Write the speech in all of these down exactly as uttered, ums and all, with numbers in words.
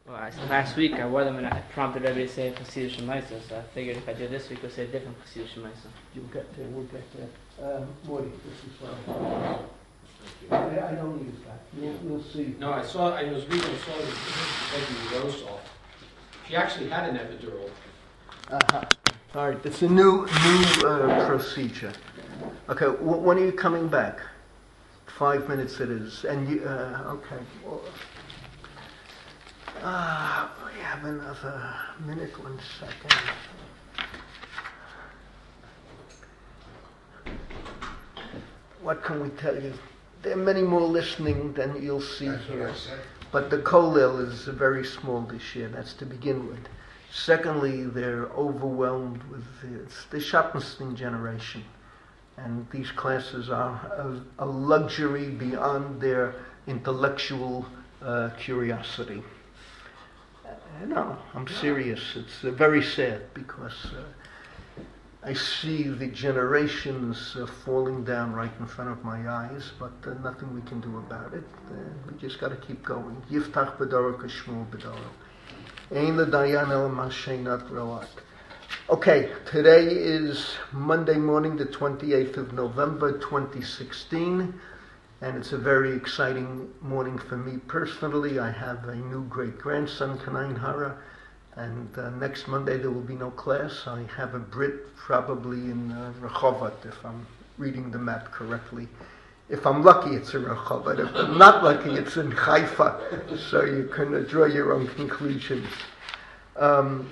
Well, I, last week I wore them and I prompted everybody to say Chassidus Shemaisa, so I figured if I did this week, we'll say a different Chassidus Shemaisa. You'll get there, we'll get there. Um, Morty, this is fine. I, I don't use that. You'll, you'll see. No, I saw, I was reading a song that Peggy Rosol. She actually had an epidural. Uh-huh. All right, it's a new new uh, procedure. Okay, w- when are you coming back? Five minutes it is. And you, uh, okay. Well, uh, we have another minute, one second. What can we tell you? There are many more listening than you'll see That's here. what I said. But the kollel is very small this year, that's to begin with. Secondly, they're overwhelmed with the, it's the Schottenstein generation. And these classes are a, a luxury beyond their intellectual uh, curiosity. Uh, no, I'm serious. It's uh, very sad because uh, I see the generations uh, falling down right in front of my eyes, but uh, nothing we can do about it. Uh, we just got to keep going. Yiftach b'dorah k'shmul b'dorah. Ein l'dayan el ma'sheinat ro'at. Okay, today is Monday morning, the twenty-eighth of November, twenty sixteen, and it's a very exciting morning for me personally. I have a new great-grandson, Kanain Hara, and uh, next Monday there will be no class. I have a Brit probably in uh, Rehovot, if I'm reading the map correctly. If I'm lucky, it's in Rehovot. If I'm not lucky, it's in Haifa, so you can uh, draw your own conclusions. Um,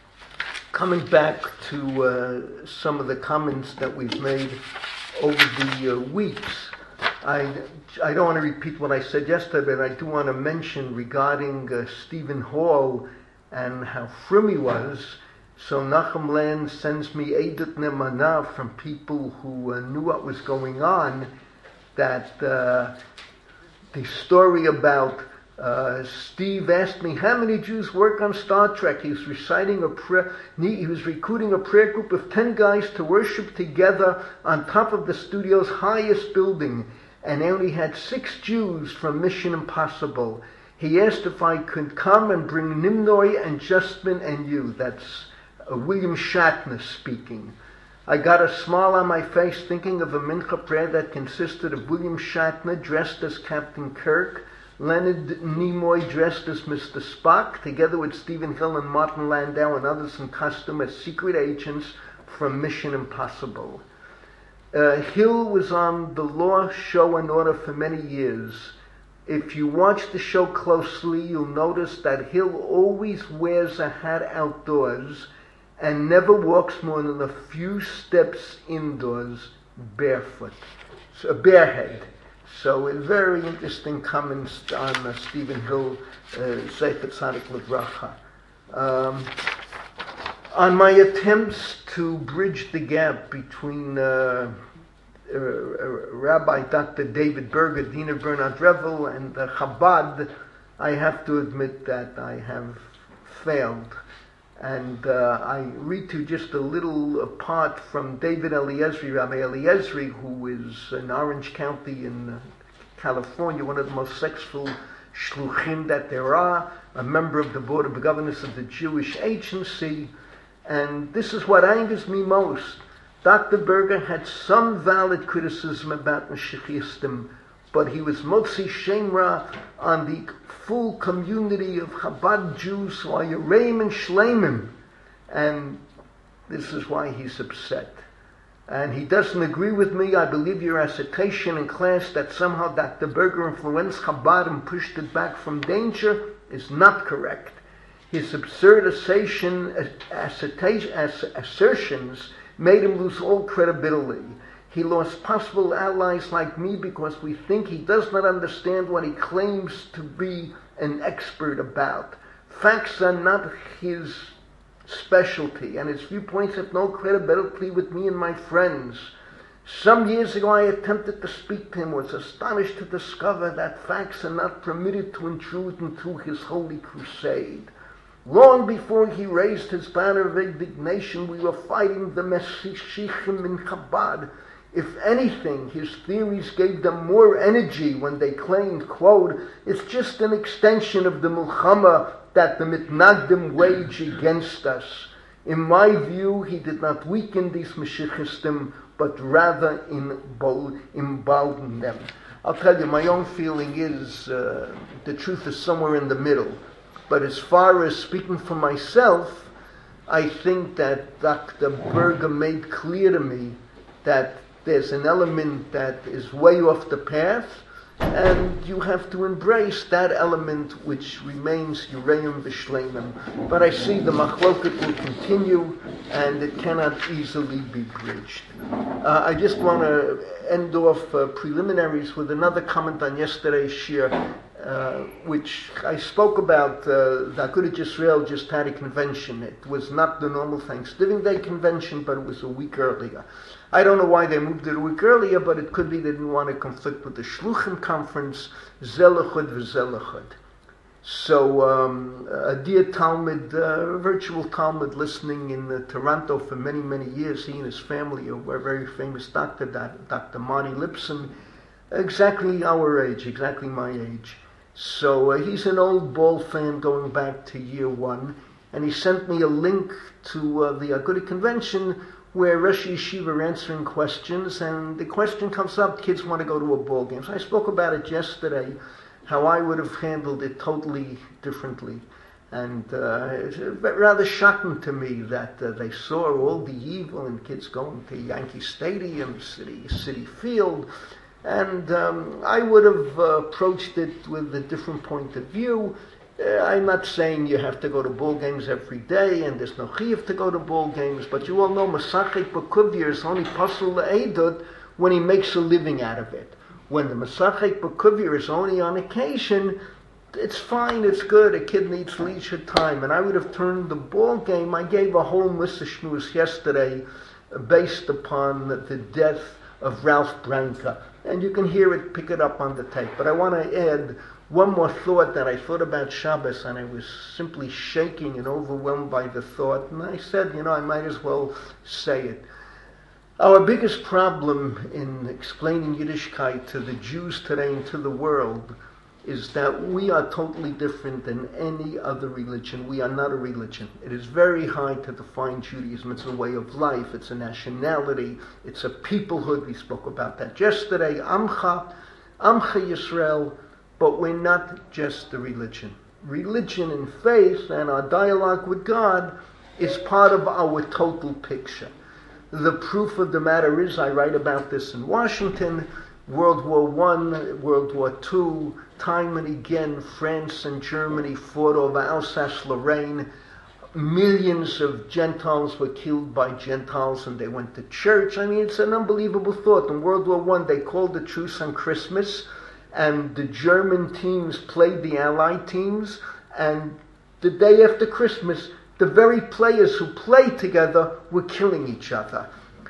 Coming back to uh, some of the comments that we've made over the uh, weeks, I, I don't want to repeat what I said yesterday, but I do want to mention regarding uh, Stephen Hall and how frum he was. So Nachum Land sends me Edut Nemana from people who uh, knew what was going on, that uh, the story about Uh, Steve asked me how many Jews work on Star Trek. He was reciting a prayer. He was recruiting a prayer group of ten guys to worship together on top of the studio's highest building, and they only had six Jews from Mission Impossible. He asked if I could come and bring Nimnoy and Justman and you. That's uh, William Shatner speaking. I got a smile on my face thinking of a mincha prayer that consisted of William Shatner dressed as Captain Kirk, Leonard Nimoy dressed as Mister Spock, together with Stephen Hill and Martin Landau and others in costume as secret agents from Mission Impossible. Uh, Hill was on the Law, Show and Order for many years. If you watch the show closely, you'll notice that Hill always wears a hat outdoors and never walks more than a few steps indoors barefoot, so, barehead. So, a very interesting comments on uh, Stephen Hill, Sefer Tzadik Livracha. Um, on my attempts to bridge the gap between uh, uh, Rabbi Doctor David Berger, Dean of Bernard Revel, and uh, Chabad, I have to admit that I have failed. And uh, I read to just a little uh, part from David Eliezri, Rabbi Eliezri, who is in Orange County in uh, California, one of the most successful shluchim that there are, a member of the Board of Governors of the Jewish Agency. And this is what angers me most. Doctor Berger had some valid criticism about Mashiachistim, but he was motzi shemra on the full community of Chabad Jews who are Yereim and Shleimim, and this is why he's upset. And he doesn't agree with me. I believe your assertion in class that somehow Doctor Berger influenced Chabad and pushed it back from danger is not correct. His absurd assertion, assertions made him lose all credibility. He lost possible allies like me because we think he does not understand what he claims to be an expert about. Facts are not his specialty, and his viewpoints have no credibility with me and my friends. Some years ago I attempted to speak to him, was astonished to discover that facts are not permitted to intrude into his holy crusade. Long before he raised his banner of indignation, we were fighting the Messichim in Chabad. If anything, his theories gave them more energy when they claimed, quote, it's just an extension of the Milchama that the Mitnagdim wage against us. In my view, he did not weaken these Mashiachistim, but rather embolden them. I'll tell you, my own feeling is uh, the truth is somewhere in the middle. But as far as speaking for myself, I think that Doctor Berger made clear to me that there's an element that is way off the path, and you have to embrace that element which remains Ureim V'Shleimim. But I see the machloket will continue, and it cannot easily be bridged. Uh, I just want to end off uh, preliminaries with another comment on yesterday's shir, uh, which I spoke about. Uh, the Agudat Yisrael just had a convention. It was not the normal Thanksgiving Day convention, but it was a week earlier. I don't know why they moved it a week earlier, but it could be they didn't want to conflict with the Shluchim conference, Zelachud v'Zelachud. So, um, a dear Talmud, uh, virtual Talmud listening in uh, Toronto for many, many years, he and his family were a very famous doctor, Doctor Marty Lipson, exactly our age, exactly my age. So, uh, he's an old ball fan going back to year one, and he sent me a link to uh, the Agudat convention where Rosh Yeshiva are answering questions, and the question comes up, kids want to go to a ball game. So I spoke about it yesterday, how I would have handled it totally differently. And uh, it's rather shocking to me that uh, they saw all the evil in kids going to Yankee Stadium, City, City Field, and um, I would have uh, approached it with a different point of view. Uh, I'm not saying you have to go to ball games every day, and there's no chiyuv to go to ball games, but you all know Masachet B'Kuvir is only pasul le'edut when he makes a living out of it. When the Masachet B'Kuvir is only on occasion, it's fine, it's good, a kid needs leisure time. And I would have turned the ball game, I gave a whole Missishmus yesterday uh, based upon the death of Ralph Branca. And you can hear it, pick it up on the tape. But I want to add one more thought that I thought about Shabbos, and I was simply shaking and overwhelmed by the thought, and I said, you know, I might as well say it. Our biggest problem in explaining Yiddishkeit to the Jews today and to the world is that we are totally different than any other religion. We are not a religion. It is very hard to define Judaism. It's a way of life. It's a nationality. It's a peoplehood. We spoke about that yesterday. Amcha, Amcha Yisrael. But we're not just a religion. Religion and faith and our dialogue with God is part of our total picture. The proof of the matter is, I write about this in Washington, World War One, World War Two, time and again, France and Germany fought over Alsace-Lorraine. Millions of Gentiles were killed by Gentiles and they went to church. I mean, it's an unbelievable thought. In World War One, they called the truce on Christmas, and the German teams played the Allied teams, and the day after Christmas, the very players who played together were killing each other.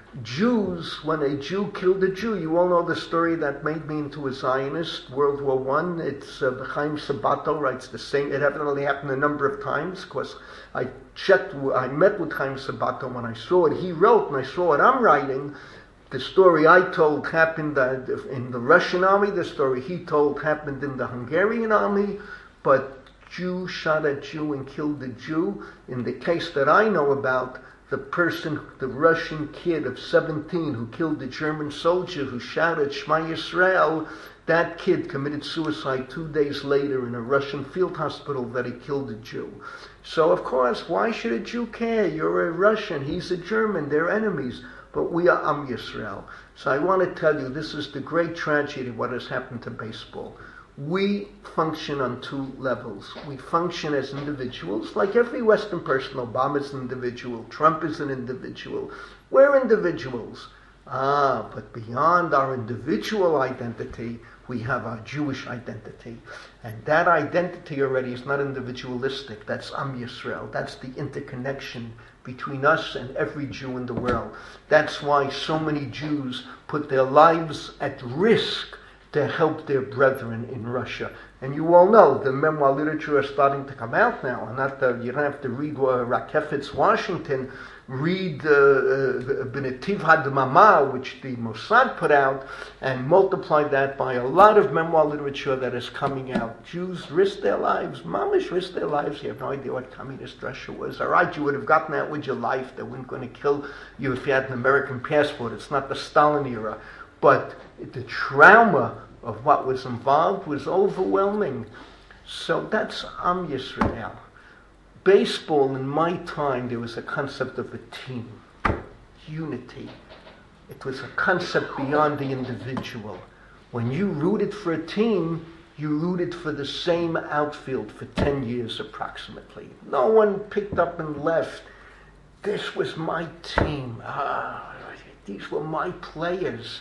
Jews, when a Jew killed a Jew, you all know the story that made me into a Zionist, World War One. It's uh, Chaim Sabato writes the same. It evidently happened a number of times, because I checked, I met with Chaim Sabato when I saw it. He wrote, and I saw what I'm writing. The story I told happened in the Russian army. The story he told happened in the Hungarian army. But Jew shot a Jew and killed a Jew. In the case that I know about, the person, the Russian kid of seventeen who killed the German soldier who shouted Shema Yisrael, that kid committed suicide two days later in a Russian field hospital that he killed a Jew. So of course, why should a Jew care? You're a Russian, he's a German, they're enemies. But we are Am Yisrael. So I want to tell you, this is the great tragedy of what has happened to baseball. We function on two levels. We function as individuals, like every Western person. Obama is an individual, Trump is an individual. We're individuals. Ah, but beyond our individual identity, we have our Jewish identity. And that identity already is not individualistic. That's Am Yisrael. That's the interconnection between us and every Jew in the world. That's why so many Jews put their lives at risk to help their brethren in Russia. And you all know the memoir literature is starting to come out now. And not the, you don't have to read uh, Rakefetz Washington. Read uh, uh, B'Netiv HaDmama, which the Mossad put out, and multiply that by a lot of memoir literature that is coming out. Jews risked their lives. Mamish risked their lives. You have no idea what communist Russia was. All right, you would have gotten out with your life. They weren't going to kill you if you had an American passport. It's not the Stalin era. But the trauma of what was involved was overwhelming. So that's Am Yisrael. Baseball, in my time, there was a concept of a team, unity. It was a concept beyond the individual. When you rooted for a team, you rooted for the same outfield for ten years approximately. No one picked up and left. This was my team. Ah, these were my players.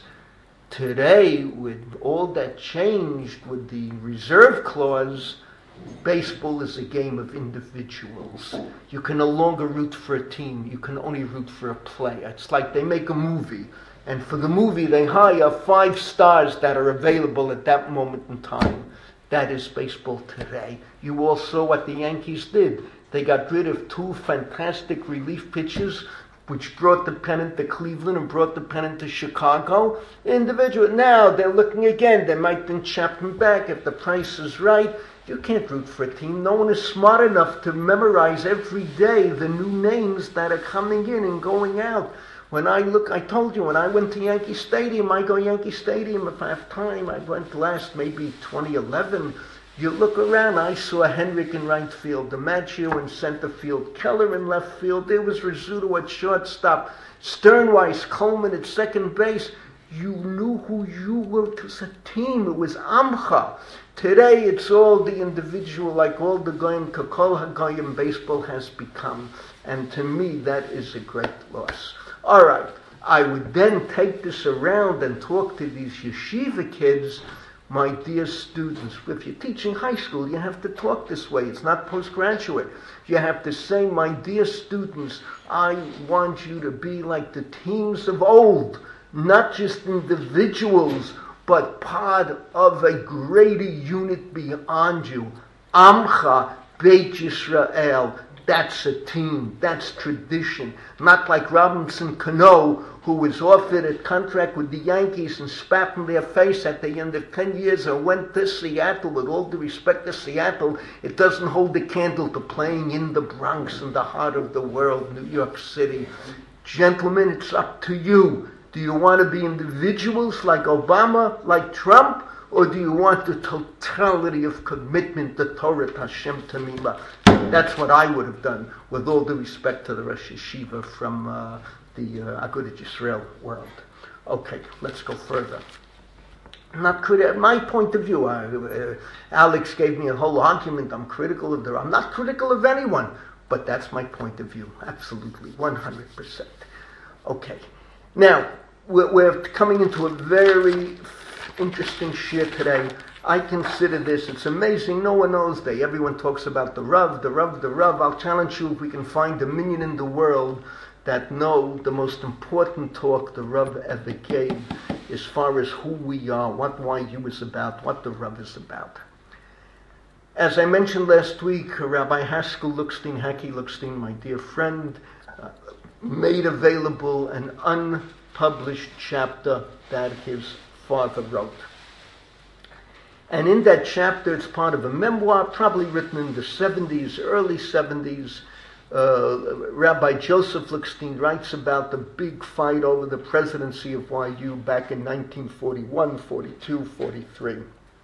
Today, with all that changed with the reserve clause, baseball is a game of individuals. You can no longer root for a team. You can only root for a player. It's like they make a movie, and for the movie they hire five stars that are available at that moment in time. That is baseball today. You all saw what the Yankees did. They got rid of two fantastic relief pitchers, which brought the pennant to Cleveland and brought the pennant to Chicago. Individual. Now they're looking again. They might then chap them back if the price is right. You can't root for a team. No one is smart enough to memorize every day the new names that are coming in and going out. When I look, I told you, when I went to Yankee Stadium, I go Yankee Stadium if I have time. I went last maybe twenty eleven. You look around, I saw Henrik in right field, DiMaggio in center field, Keller in left field. There was Rizzuto at shortstop, Sternweiss, Coleman at second base. You knew who you were. It was a team. It was Amcha. Today, it's all the individual, like all the Goyim, Kakol HaGoyim baseball has become. And to me, that is a great loss. All right. I would then take this around and talk to these yeshiva kids. My dear students, if you're teaching high school, you have to talk this way. It's not postgraduate. You have to say, my dear students, I want you to be like the teams of old, not just individuals, but part of a greater unit beyond you. Amcha Beit Yisrael. That's a team. That's tradition. Not like Robinson Cano, who was offered a contract with the Yankees and spat in their face at the end of ten years and went to Seattle. With all due respect to Seattle, it doesn't hold a candle to playing in the Bronx, in the heart of the world, New York City. Gentlemen, it's up to you. Do you want to be individuals like Obama, like Trump, or do you want the totality of commitment to Torah, Hashem, Tamima? That's what I would have done, with all due respect to the Rosh Yeshiva from uh, the uh, Agudat Yisrael world. Okay, let's go further. Not criti- my point of view. Uh, uh, Alex gave me a whole argument. I'm critical of the. I'm not critical of anyone, but that's my point of view. Absolutely, one hundred percent. Okay, now we're, we're coming into a very interesting shir today. I consider this, it's amazing, no one knows that. Everyone talks about the Rav, the Rav, the Rav. I'll challenge you if we can find a million in the world that know the most important talk the Rav ever gave as far as who we are, what Y U is about, what the Rav is about. As I mentioned last week, Rabbi Haskell Lookstein, Haki Lookstein, my dear friend, uh, made available an unpublished chapter that his father wrote. And in that chapter, it's part of a memoir, probably written in the seventies, early seventies. Uh, Rabbi Joseph Lookstein writes about the big fight over the presidency of Y U back in nineteen forty-one, forty-two, forty-three.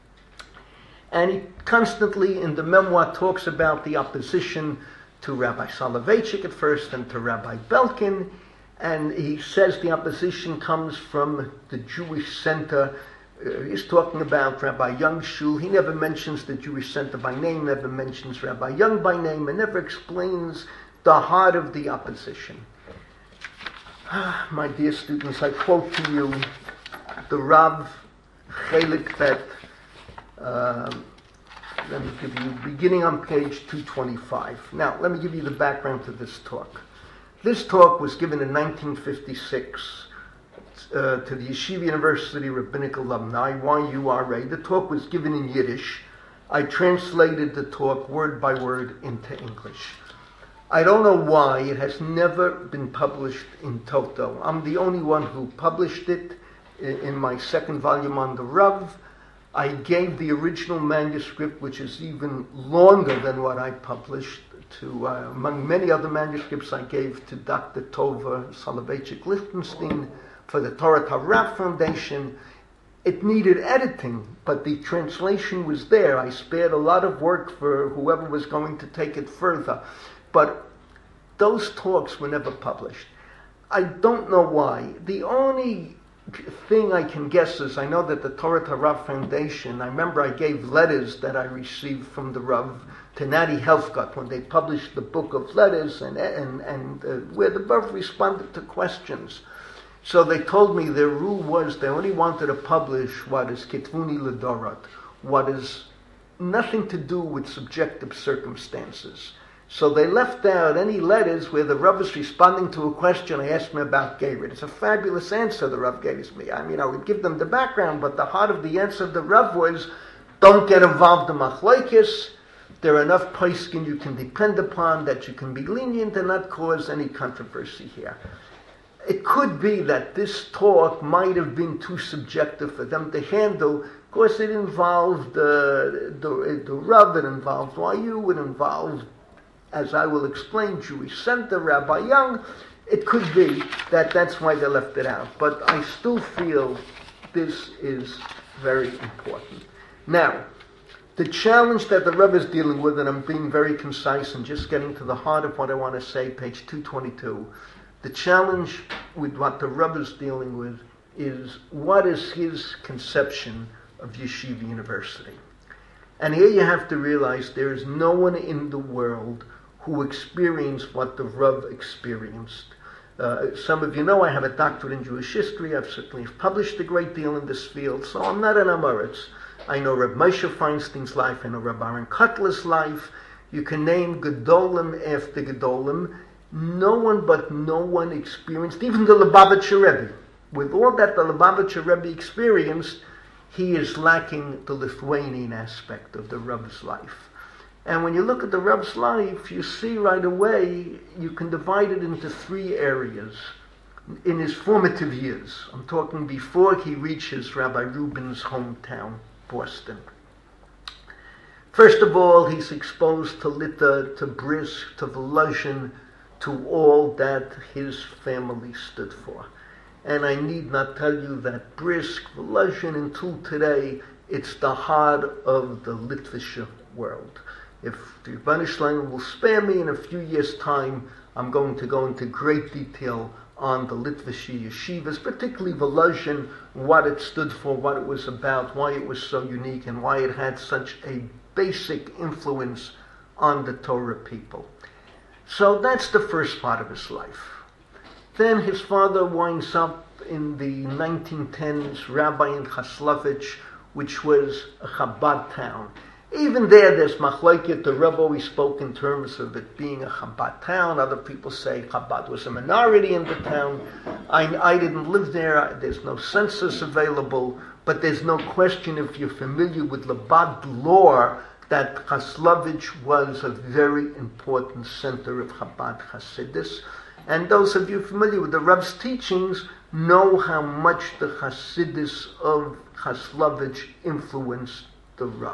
And he constantly, in the memoir, talks about the opposition to Rabbi Soloveitchik at first and to Rabbi Belkin. And he says the opposition comes from the Jewish Center. Uh, he's talking about Rabbi Young's shul. He never mentions the Jewish Center by name, never mentions Rabbi Young by name, and never explains the heart of the opposition. Ah, my dear students, I quote to you the Rav Chelik Bet. Um, let me give you, beginning on page two twenty-five. Now, let me give you the background to this talk. This talk was given in nineteen fifty-six uh, to the Yeshiva University Rabbinic Alumni, Y U R A. The talk was given in Yiddish. I translated the talk word by word into English. I don't know why it has never been published in toto. I'm the only one who published it in my second volume on the Rav. I gave the original manuscript, which is even longer than what I published, to, uh, among many other manuscripts, I gave to Doctor Tova Soloveitchik Lichtenstein for the Torah Rav Foundation. It needed editing, but the translation was there. I spared a lot of work for whoever was going to take it further. But those talks were never published. I don't know why. The only thing I can guess is, I know that the Torah Rav Foundation, I remember I gave letters that I received from the Rav to Natty Helfgott when they published the book of letters, and, and, and uh, where the Rav responded to questions. So they told me their rule was they only wanted to publish what is Kitvuni Ledorot, what is nothing to do with subjective circumstances. So they left out any letters where the Rav is responding to a question I asked me about Gerit. It's a fabulous answer the Rav gave me. I mean, I would give them the background, but the heart of the answer of the Rav was, don't get involved in machlokes. There are enough poskim you can depend upon that you can be lenient and not cause any controversy here. It could be that this talk might have been too subjective for them to handle, because it involved uh, the, the Rav, it involved Y U, it involved, as I will explain, Jewish Center, Rabbi Young. It could be that that's why they left it out. But I still feel this is very important. Now, the challenge that the Rebbe is dealing with, and I'm being very concise and just getting to the heart of what I want to say, page two twenty-two, the challenge with what the Rebbe is dealing with is, what is his conception of Yeshiva University? And here you have to realize there is no one in the world who experienced what the Rav experienced. Uh, some of you know I have a doctorate in Jewish history. I've certainly published a great deal in this field, so I'm not an Amoritz. I know Reb Moshe Feinstein's life, I know Reb Aaron Kotler's life. You can name Gedolim after Gedolim. No one but no one experienced, even the Lubavitcher Rebbe. With all that the Lubavitcher Rebbe experienced, he is lacking the Lithuanian aspect of the Rebbe's life. And when you look at the Rebbe's life, you see right away, you can divide it into three areas. In his formative years, I'm talking before he reaches Rabbi Rubin's hometown, Boston. First of all, he's exposed to Litta, to Brisk, to Volozhin, to all that his family stood for. And I need not tell you that Brisk, Volozhin, until today, it's the heart of the Litvische world. If the Rebbeinu Shalom will spare me in a few years' time, I'm going to go into great detail on the Litvische yeshivas, particularly Volozhin, what it stood for, what it was about, why it was so unique, and why it had such a basic influence on the Torah people. So that's the first part of his life. Then his father winds up in the nineteen tens, rabbi in Chaslovich, which was a Chabad town. Even there, there's machlokes. The Rebbe always spoke in terms of it being a Chabad town. Other people say Chabad was a minority in the town. I, I didn't live there. There's no census available. But there's no question, if you're familiar with Chabad lore, that Chaslovich was a very important center of Chabad Hasidus. And those of you familiar with the Rebbe's teachings know how much the Hasidus of Chaslovich influenced the Rebbe.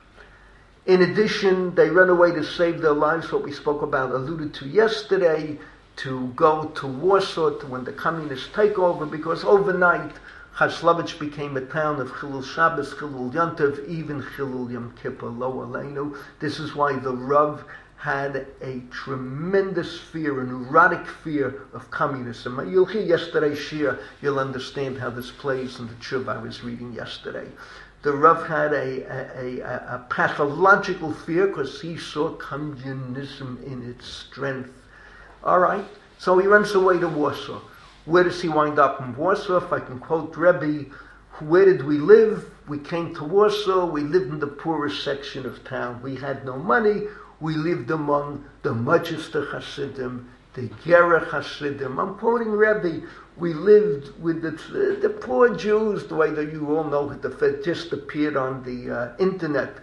In addition, they run away to save their lives, what we spoke about, alluded to yesterday, to go to Warsaw to when the communists take over, because overnight Chaslovich became a town of Chilul Shabbos, Chilul Yontiv, even Chilul Yom Kippur, Lo Aleinu. This is why the Rav had a tremendous fear, a neurotic fear of communism. You'll hear yesterday's shir, you'll understand how this plays in the tshuva I was reading yesterday. The Rav had a, a, a, a pathological fear because he saw communism in its strength. All right, so he runs away to Warsaw. Where does he wind up in Warsaw? If I can quote Rebbe, where did we live? We came to Warsaw. We lived in the poorest section of town. We had no money. We lived among the Magister Hasidim, the Gera Hasidim. I'm quoting Rebbe. We lived with the, the poor Jews, the way that you all know that the Fed just appeared on the uh, internet.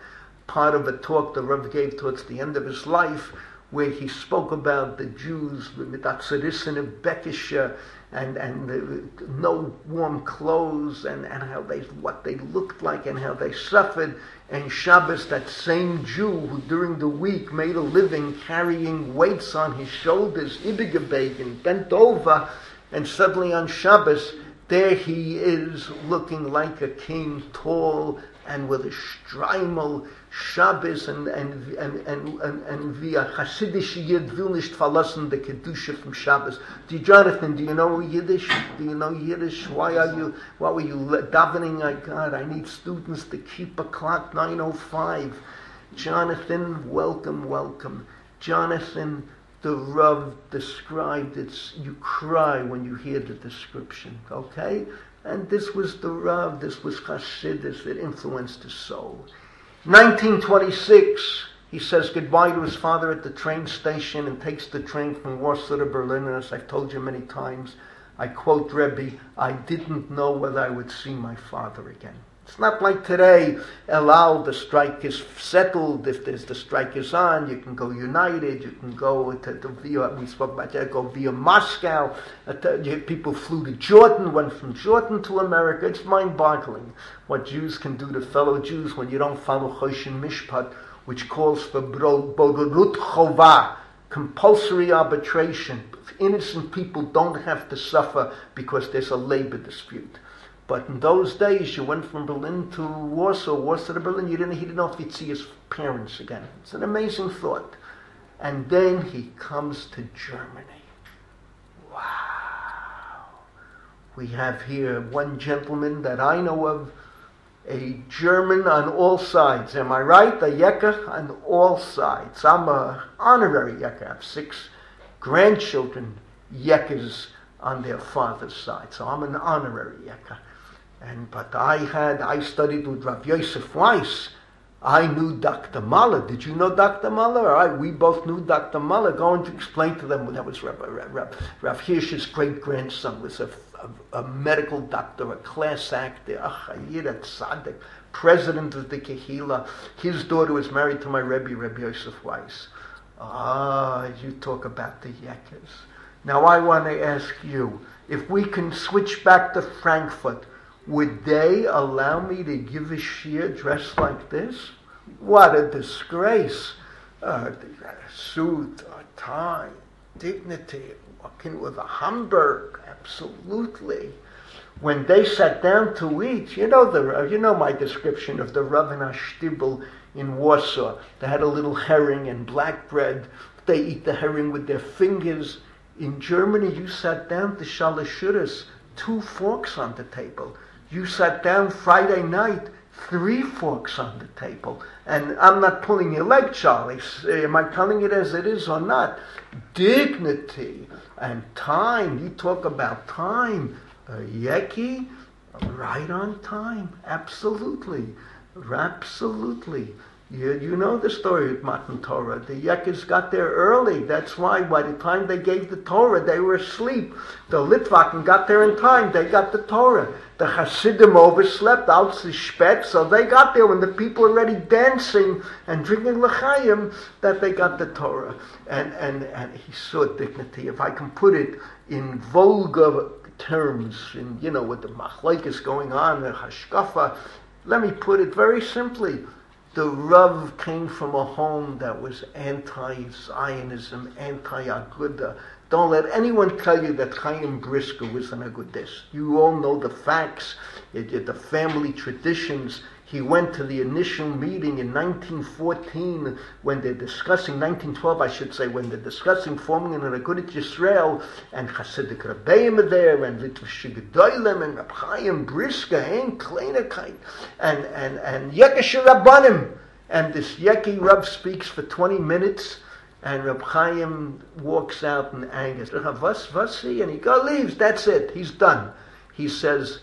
part of a talk the Rav gave towards the end of his life, where he spoke about the Jews with Atzerisin of Bekisha, and and uh, no warm clothes, and, and how they what they looked like and how they suffered. And Shabbos, that same Jew who during the week made a living carrying weights on his shoulders, Ibigebegen, bent over, and suddenly on Shabbos, there he is looking like a king, tall and with a streimel. Shabbos and and and and and, and via Hasidish Yid will nicht verlassen the kedusha from Shabbos. Do you, Jonathan? Do you know Yiddish? Do you know Yiddish? Why are you? Why were you davening? I God, I need students to keep a clock nine oh five. Jonathan, welcome, welcome. Jonathan, the Rav described it. You cry when you hear the description. Okay, and this was the Rav. This was Hasidus that influenced his soul. nineteen twenty-six, he says goodbye to his father at the train station and takes the train from Warsaw to Berlin. And as I've told you many times, I quote Rebbe, I didn't know whether I would see my father again. It's not like today, Elal, the strike is settled. If there's the strike is on, you can go United, you can go to, to via, we spoke about that, go via Moscow. People flew to Jordan, went from Jordan to America. It's mind-boggling what Jews can do to fellow Jews when you don't follow Choshen Mishpat, which calls for Bogorut Chova, compulsory arbitration. Innocent people don't have to suffer because there's a labor dispute. But in those days, you went from Berlin to Warsaw, Warsaw to Berlin. You didn't. He didn't know if he'd see his parents again. It's an amazing thought. And then he comes to Germany. Wow! We have here one gentleman that I know of, a German on all sides. Am I right? A Yekker on all sides. I'm a honorary Yekker. I have six grandchildren, Yekkers on their father's side. So I'm an honorary Yekker. And but I had I studied with Rav Yosef Weiss. I knew Doctor Mahler. Did you know Doctor Mahler? All right, we both knew Doctor Mahler. Going to explain to them that was Rav, Rav, Rav, Rav Hirsch's great grandson was a, a, a medical doctor, a class actor, a Chayir, a tzaddik, president of the Kehila. His daughter was married to my Rebbe, Rav Yosef Weiss. Ah, you talk about the Yekkers. Now I want to ask you, if we can switch back to Frankfurt, would they allow me to give a shiur dressed like this? What a disgrace. Uh, a suit, a tie, dignity, walking with a Hamburg, absolutely. When they sat down to eat, you know the you know my description of the Rav in Ashtibel in Warsaw. They had a little herring and black bread. They eat the herring with their fingers. In Germany, you sat down to Shalashuras, two forks on the table. You sat down Friday night, three forks on the table. And I'm not pulling your leg, Charlie. Am I telling it as it is or not? Dignity and time. You talk about time. Uh, Yeki, right on time. Absolutely. Absolutely. You, you know the story of Matan Torah. The Yekkers got there early. That's why by the time they gave the Torah, they were asleep. The Litvaken got there in time. They got the Torah. The Hasidim overslept out the Spet, so they got there when the people were already dancing and drinking l'chaim, that they got the Torah. And, and, and he saw dignity. If I can put it in vulgar terms, in, you know, with the machlokes going on, the hashkafa, let me put it very simply. The Rav came from a home that was anti-Zionism, anti-Aguda. Don't let anyone tell you that Chaim Brisker was an Agudist. You all know the facts, the family traditions. He went to the initial meeting in nineteen fourteen when they're discussing, nineteen twelve I should say, when they're discussing forming an Agudat Yisrael, and Hasidic Rebbeim are there, and Litvish Gedolim, and Reb Chaim Brisker, and Kleinigkeit, and, and, and Yekesh Rabbanim. And this Yeki Rav speaks for twenty minutes, and Reb Chaim walks out in anger. Vas, vasi, and he goes, leaves, that's it, he's done. He says,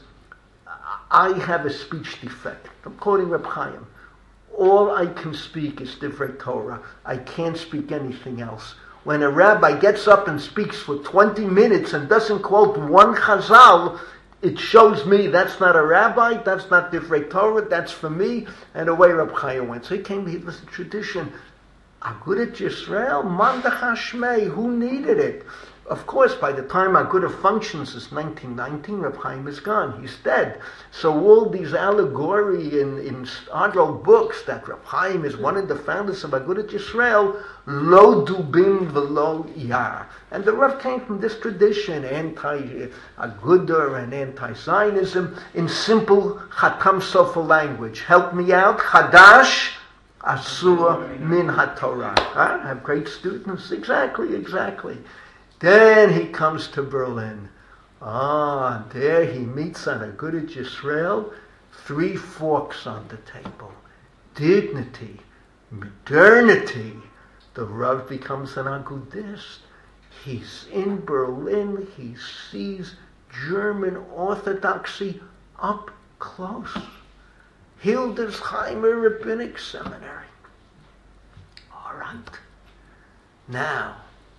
I have a speech defect. I'm quoting Reb Chaim. All I can speak is Divrei Torah. I can't speak anything else. When a rabbi gets up and speaks for twenty minutes and doesn't quote one chazal, It shows me that's not a rabbi, that's not Divrei Torah, that's for me, and away Reb Chaim went. So he came, it was a tradition. Agudat Yisrael, Mandach Hashmei, who needed it? Of course, by the time Agudah functions is nineteen nineteen, Reb Chaim is gone, he's dead. So all these allegory in, in Adro books that Reb Chaim is one of the founders of Agudat Yisrael, lo dubim v'lo yar. And the Rav came from this tradition, anti-Agudah and anti-Zionism, in simple Chatam Sofer language. Help me out, Chadash, Asur min HaTorah. I have great students, exactly, exactly. Then he comes to Berlin. Ah, there he meets on Agudat Yisrael, three forks on the table. Dignity, modernity. The Rav becomes an Agudist. He's in Berlin, he sees German Orthodoxy up close. Hildesheimer Rabbinic Seminary. All right. Now,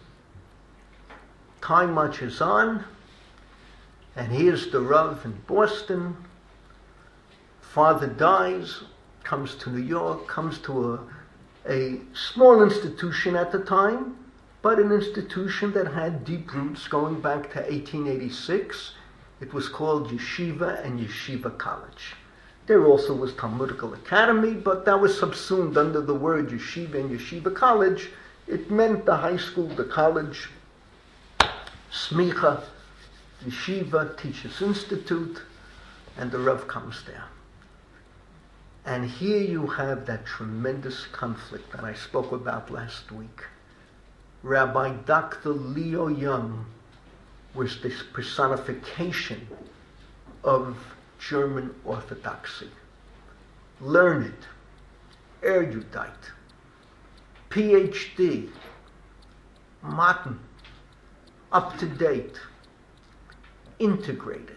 time marches on, and here's the Rav in Boston. Father dies, comes to New York, comes to a, a small institution at the time, but an institution that had deep roots going back to eighteen eighty-six. It was called Yeshiva and Yeshiva College. There also was Talmudical Academy, but that was subsumed under the word Yeshiva and Yeshiva College. It meant the high school, the college, Smicha, Yeshiva, Teachers Institute, and the Rav comes there. And here you have that tremendous conflict that I spoke about last week. Rabbi Doctor Leo Young was this personification of German Orthodoxy. Learned, erudite, P H D, modern, up to date, integrated.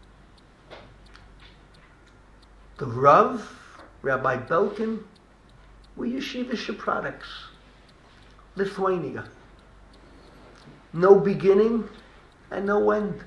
The Rav, Rabbi Belkin, were yeshivish products. Lithuania. No beginning and no end.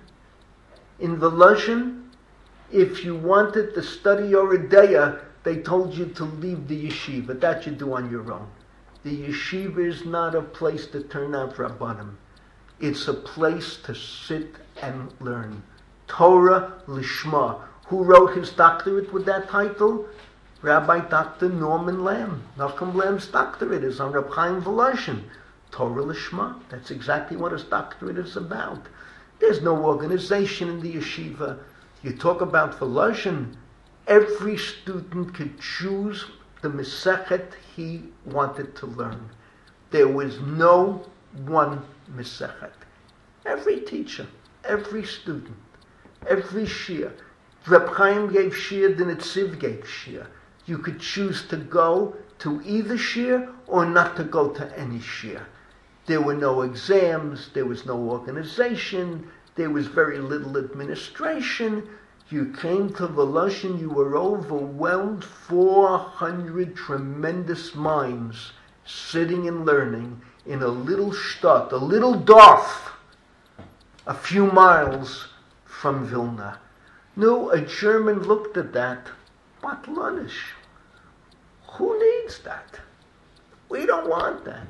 In Volozhin, if you wanted to study your Ideya, they told you to leave the yeshiva. That you do on your own. The yeshiva is not a place to turn out Rabbanim. It's a place to sit and learn. Torah Lishma. Who wrote his doctorate with that title? Rabbi Doctor Norman Lamb. Nachum Lamb's doctorate is on Reb Chaim Volozhin. Torah Lishma. That's exactly what his doctorate is about. There's no organization in the yeshiva. You talk about Volozhin, every student could choose the Masechet he wanted to learn. There was no one Masechet. Every teacher, every student, every shir. Reb Chaim gave shir, the Netziv gave shir. You could choose to go to either shir or not to go to any shir. There were no exams, there was no organization, there was very little administration. You came to Volozhin, you were overwhelmed, four hundred tremendous minds sitting and learning in a little shtot, a little dorf, a few miles from Vilna. No, a German looked at that. What lunish? Who needs that? We don't want that.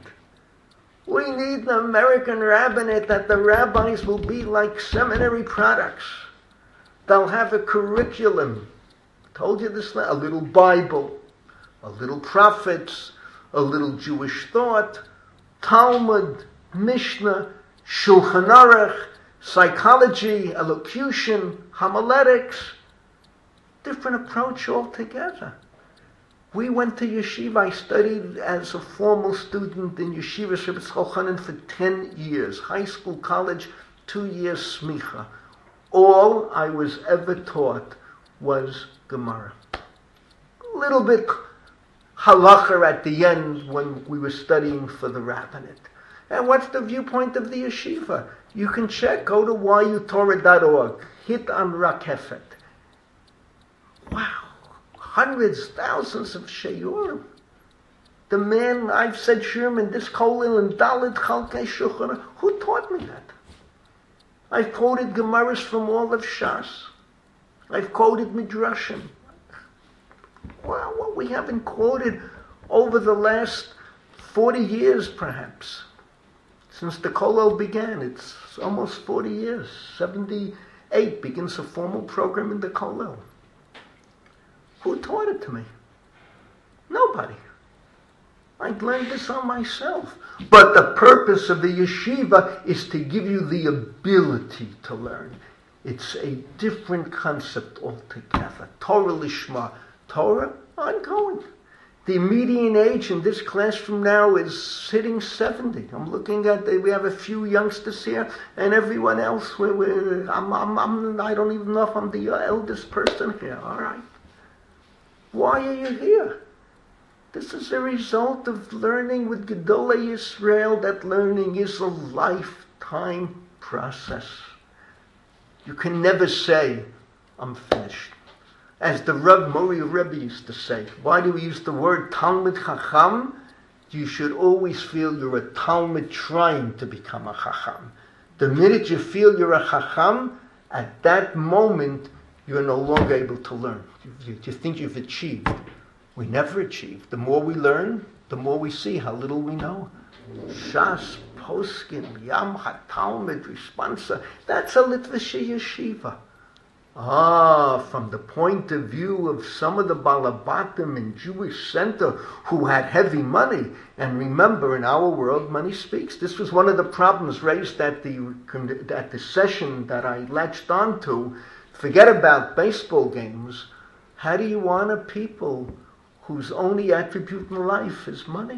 We need the American rabbinate that the rabbis will be like seminary products. They'll have a curriculum. Told you this, a little Bible, a little prophets, a little Jewish thought, Talmud, Mishnah, Shulchan Aruch, psychology, elocution, homiletics. Different approach altogether. We went to yeshiva. I studied as a formal student in yeshiva Shevetz Chochanan for ten years. High school, college, two years smicha. All I was ever taught was Gemara. A little bit halacha at the end when we were studying for the rabbinate. And what's the viewpoint of the yeshiva? You can check, go to y u torah dot org, hit on Rakefet. Wow, hundreds, thousands of shiurim. The man, I've said Sherman, this kolil and Dalit Chalkei Shulchan. Who taught me that? I've quoted Gemaras from all of Shas. I've quoted Midrashim. Well, what we haven't quoted over the last forty years, perhaps. Since the Kollel began, it's almost forty years. seventy-eight begins a formal program in the Kollel. Who taught it to me? Nobody. I learned this on myself. But the purpose of the yeshiva is to give you the ability to learn. It's a different concept altogether. Torah lishma. Torah, ongoing. The median age in this classroom now is hitting seventy. I'm looking at, the, we have a few youngsters here, and everyone else, we're, we're, I'm, I'm, I'm, I don't even know if I'm the eldest person here. All right. Why are you here? This is a result of learning with Gedolei Yisrael. That learning is a lifetime process. You can never say, I'm finished. As the Rav Mori Rebbe used to say, why do we use the word Talmid Chacham? You should always feel you're a Talmid trying to become a Chacham. The minute you feel you're a Chacham, at that moment, you're no longer able to learn. You, you think you've achieved. We never achieve. The more we learn, the more we see how little we know. Shas, Poskim, Yam HaTalmud, Responsa, that's a Litvish yeshiva. Ah, from the point of view of some of the Balabatim in Jewish Center who had heavy money, and remember, in our world, money speaks. This was one of the problems raised at the, at the session that I latched onto. Forget about baseball games. How do you want a people whose only attribute in life is money?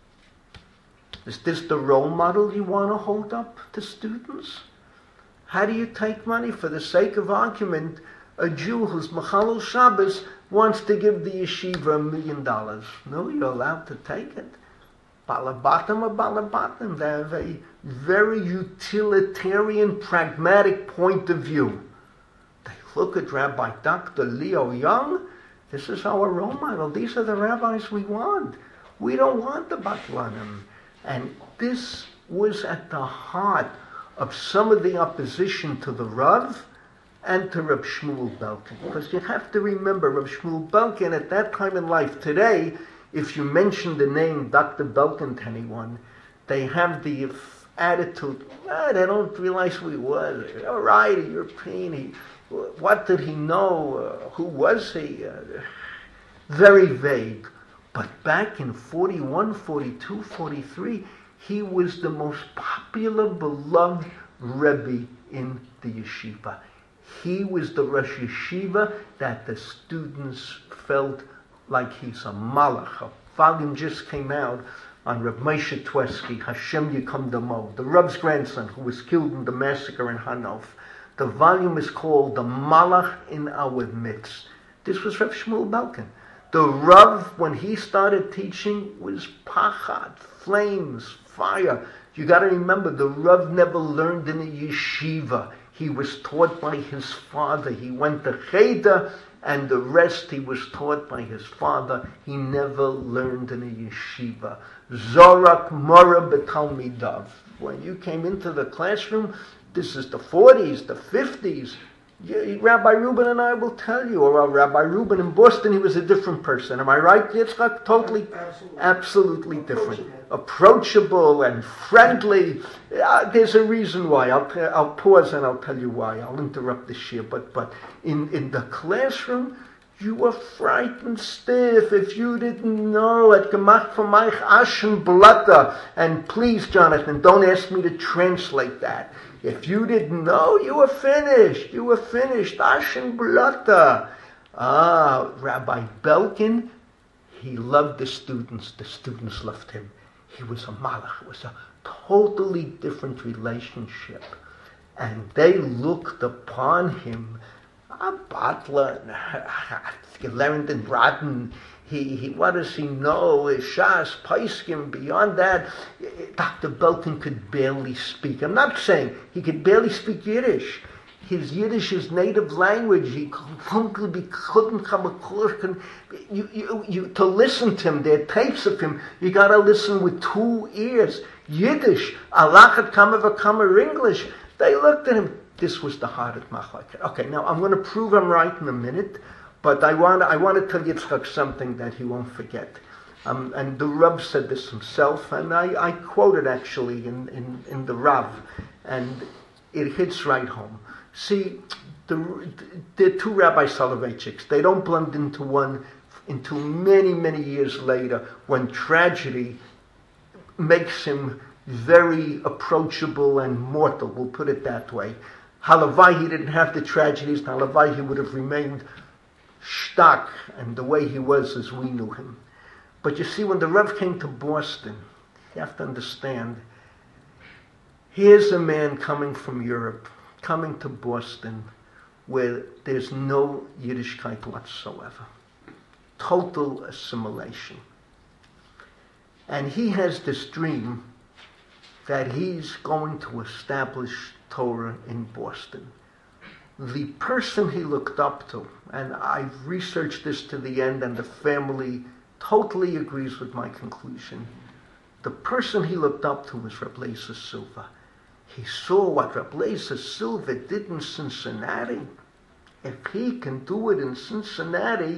Is this the role model you want to hold up to students? How do you take money? For the sake of argument, a Jew who's Machalel Shabbos wants to give the yeshiva a million dollars. No, you're allowed to take it. Balabatim or Balabatim, they have a very utilitarian, pragmatic point of view. They look at Rabbi Doctor Leo Young. This is our role model. These are the rabbis we want. We don't want the Batlanim. And this was at the heart of some of the opposition to the Rav and to Rav Shmuel Belkin. Because you have to remember, Rav Shmuel Belkin at that time in life, today, if you mention the name Doctor Belkin to anyone, they have the attitude, ah, they don't realize who he was. All right, a European, he, what did he know? Uh, who was he? Uh, very vague. But back in forty-one, forty-two, forty-three, he was the most popular, beloved Rebbe in the yeshiva. He was the Rosh Yeshiva that the students felt like he's a malach. A volume just came out on Rav Moshe Twersky, Hashem Yikom Damo, the Reb's grandson who was killed in the massacre in Hanof. The volume is called The Malach in Our Midst. This was Rav Shmuel Belkin. The Rav, when he started teaching, was pachad, flames, fire. You got to remember, the Rav never learned in a yeshiva. He was taught by his father. He went to Cheder, and the rest he was taught by his father. He never learned in a yeshiva. Zorak Mora B'Talmidav. When you came into the classroom, this is the forties, the fifties. Rabbi Reuben and I will tell you, or Rabbi Reuben in Boston, he was a different person. Am I right, Yitzchak? Totally, absolutely, absolutely different. Approachable. Approachable and friendly. Uh, there's a reason why. I'll, t- I'll pause and I'll tell you why. I'll interrupt this year. But, but in, in the classroom, you were frightened stiff if you didn't know at Gemach V'Maich Ashen Blatter. And please, Jonathan, don't ask me to translate that. If you didn't know, you were finished. You were finished. Ashen Blatter. Ah, Rabbi Belkin, he loved the students. The students loved him. He was a malach. It was a totally different relationship. And they looked upon him. A butler, Gelernt and Braten, he, he, what does he know? Shas, Paiskim, beyond that, Doctor Belkin could barely speak. I'm not saying he could barely speak Yiddish. His Yiddish is native language. He couldn't come across. You, you, you, to listen to him, there are tapes of him, you got to listen with two ears. Yiddish, Alachat Kama V'Kama English. They looked at him. This was the heart of Machleket. Okay, now I'm going to prove I'm right in a minute, but I want I want to tell Yitzchak something that he won't forget. Um, and the Rav said this himself, and I, I quote it actually in, in, in the Rav, and it hits right home. See, the, the two Rabbi Soloveitchiks, they don't blend into one until many, many years later, when tragedy makes him very approachable and mortal, we'll put it that way. Halavai, he didn't have the tragedies, Halavai, he would have remained stark and the way he was as we knew him. But you see, when the Rav came to Boston, you have to understand, here's a man coming from Europe, coming to Boston, where there's no Yiddishkeit whatsoever. Total assimilation. And he has this dream that he's going to establish Torah in Boston. The person he looked up to, and I've researched this to the end, and the family totally agrees with my conclusion. The person he looked up to was Reb Lezer Silver. He saw what Reb Lezer Silver did in Cincinnati. If he can do it in Cincinnati,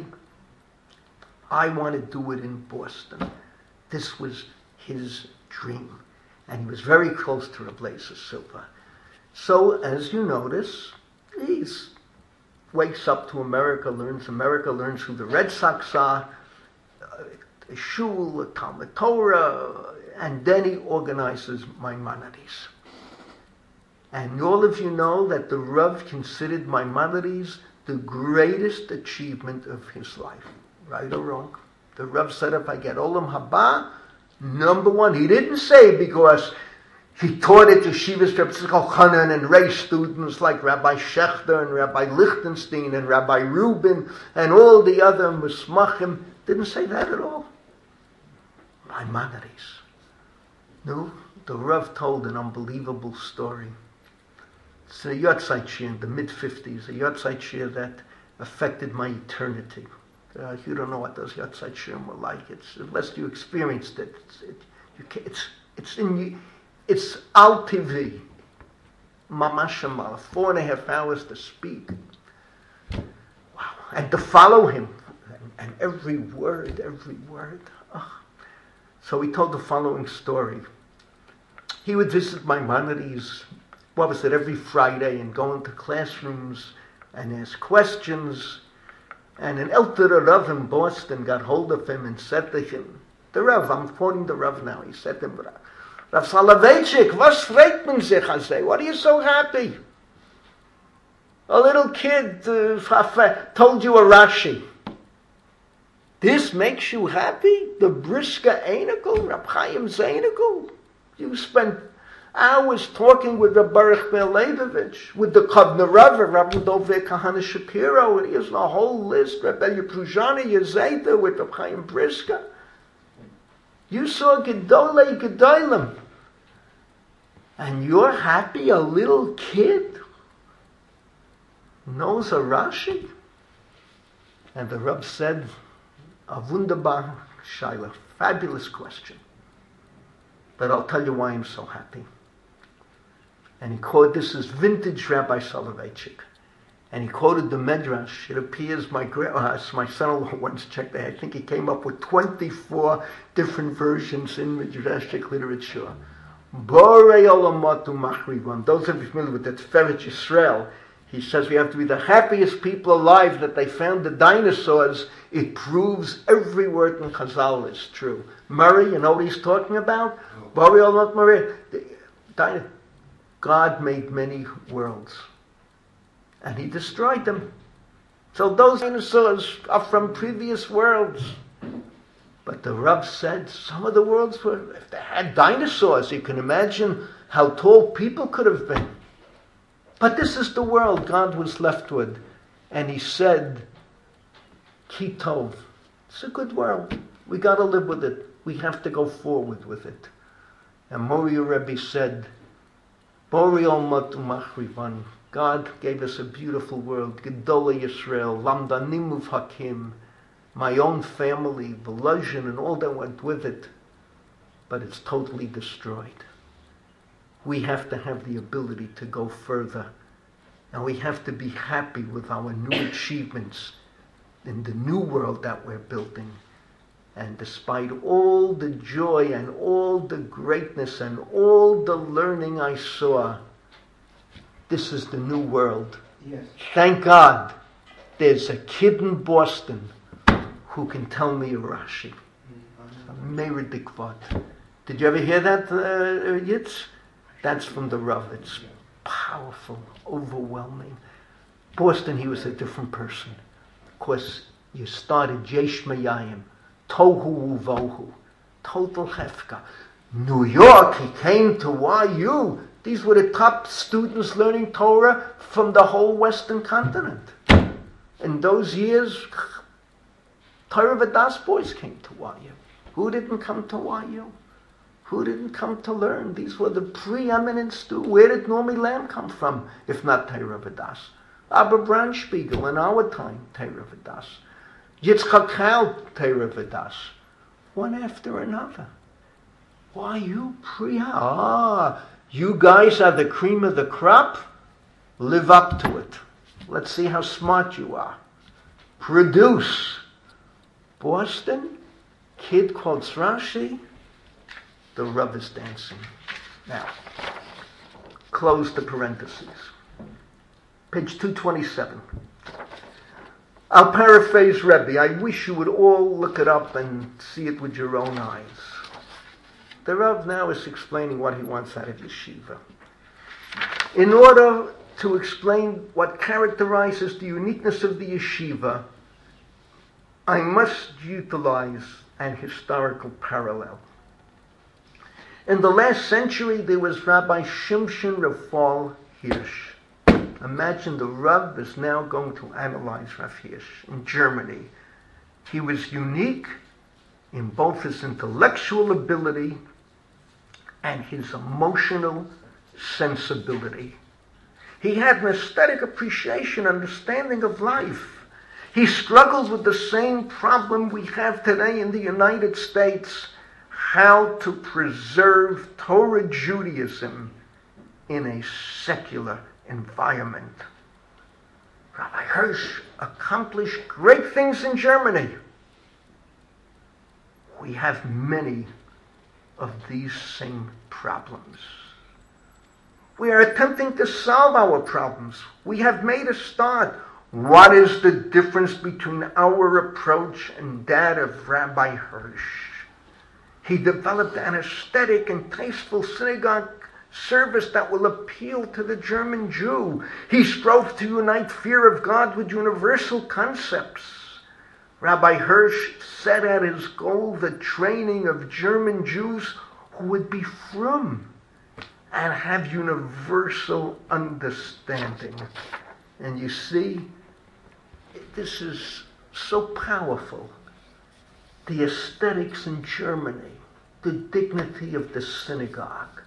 I want to do it in Boston. This was his dream. And he was very close to Reb Lezer Silver. So, as you notice, he wakes up to America, learns America, learns who the Red Sox are, a shul, a Talmud Torah, and then he organizes Maimonides. And all of you know that the Rav considered Maimonides the greatest achievement of his life. Right or wrong? The Rav said, if I get Olam Haba, number one, he didn't say because he taught at Yeshivas Reb Tzchok Hanan and Ray students like Rabbi Schechter and Rabbi Lichtenstein and Rabbi Rubin and all the other Musmachim. Didn't say that at all. Maimonides. No, the Rav told an unbelievable story. It's a Yotzeit Shir in the mid-fifties, a Yotzeit Shir that affected my eternity. Uh, you don't know what those Yotzeit Shirim were like. It's unless you experienced it. It's it, you can, it's it's in you. It's al T V. Mamashamal, four and a half hours to speak. Wow, and to follow him, and, and every word, every word. Oh. So he told the following story. He would visit Maimonides, what was it, every Friday, and go into classrooms and ask questions. And an elder Rav in Boston got hold of him and said to him, the Rav, I'm quoting the Rav now, he said to him, Rav Soloveitchik, was freut man sich azay? What are you so happy? A little kid uh, told you a Rashi. This makes you happy? The Briska Einikel, Rab Chaim Zainikel? You spent hours talking with the Baruch Ber Leibovich, with the Kovner Rav, Rabbi Doveh Kahana Shapiro, and he has a whole list, Rabbi Prujani Yazeta with Rab Chaim Briska. You saw Gedolei Gedolim, and you're happy a little kid knows a Rashi? And the Rav said, a wunderbar Shaila, fabulous question. But I'll tell you why I'm so happy. And he quoted, this is vintage Rabbi Soloveitchik. And he quoted the Medrash. It appears my uh, my son-in-law once checked that. I think he came up with twenty-four different versions in Midrashic literature. Borei olamot umachrivan. Those of you familiar with that Tiferet Yisrael, he says we have to be the happiest people alive that they found the dinosaurs. It proves every word in Chazal is true. Murray, you know what he's talking about? Borei olamot Murray. God made many worlds. And he destroyed them. So those dinosaurs are from previous worlds. But the Rav said some of the worlds were, if they had dinosaurs, you can imagine how tall people could have been. But this is the world God was left with. And he said, Ki Tov. It's a good world. We got to live with it. We have to go forward with it. And Mori Rebbe said, Bori Olmat Umachrivan. God gave us a beautiful world. Gedolei Yisrael, Lamdanim Hakim, my own family, Volozhin, and all that went with it. But it's totally destroyed. We have to have the ability to go further And we have to be happy with our new achievements in the new world that we're building. And despite all the joy and all the greatness and all the learning I saw, this is the new world. Yes. Thank God there's a kid in Boston who can tell me a Rashi. Meir Dikvat. Did you ever hear that, uh, Yitz? That's from the Rav. It's powerful, overwhelming. Boston, he was a different person. Of course, you started Yesh Mayayim, Tohu Uvohu, total hefka. New York, he came to Y U. These were the top students learning Torah from the whole Western continent. In those years, Torah V'das boys came to Y U. Who didn't come to Y U? Who didn't come to learn? These were the preeminent students. Where did Normie Lamb come from, if not Torah V'das? Abba Braunspiegel in our time, Torah V'das. Yitzchak Hal, Torah V'das. One after another. Why you pre Ah, you guys are the cream of the crop? Live up to it. Let's see how smart you are. Produce. Boston, kid quotes Rashi, the Rav is dancing. Now, close the parentheses. Page two twenty-seven. I'll paraphrase Rebbe. I wish you would all look it up and see it with your own eyes. The Rav now is explaining what he wants out of yeshiva. In order to explain what characterizes the uniqueness of the yeshiva, I must utilize an historical parallel. In the last century, there was Rabbi Shimshon Rafal Hirsch. Imagine the Rav is now going to analyze Rav Hirsch in Germany. He was unique in both his intellectual ability and his emotional sensibility. He had an aesthetic appreciation, understanding of life. He struggled with the same problem we have today in the United States, how to preserve Torah Judaism in a secular environment. Rabbi Hirsch accomplished great things in Germany. We have many of these same problems. We are attempting to solve our problems. We have made a start. What is the difference between our approach and that of Rabbi Hirsch? He developed an aesthetic and tasteful synagogue service that will appeal to the German Jew. He strove to unite fear of God with universal concepts. Rabbi Hirsch set at his goal the training of German Jews who would be frum and have universal understanding. And you see, this is so powerful. The aesthetics in Germany, the dignity of the synagogue.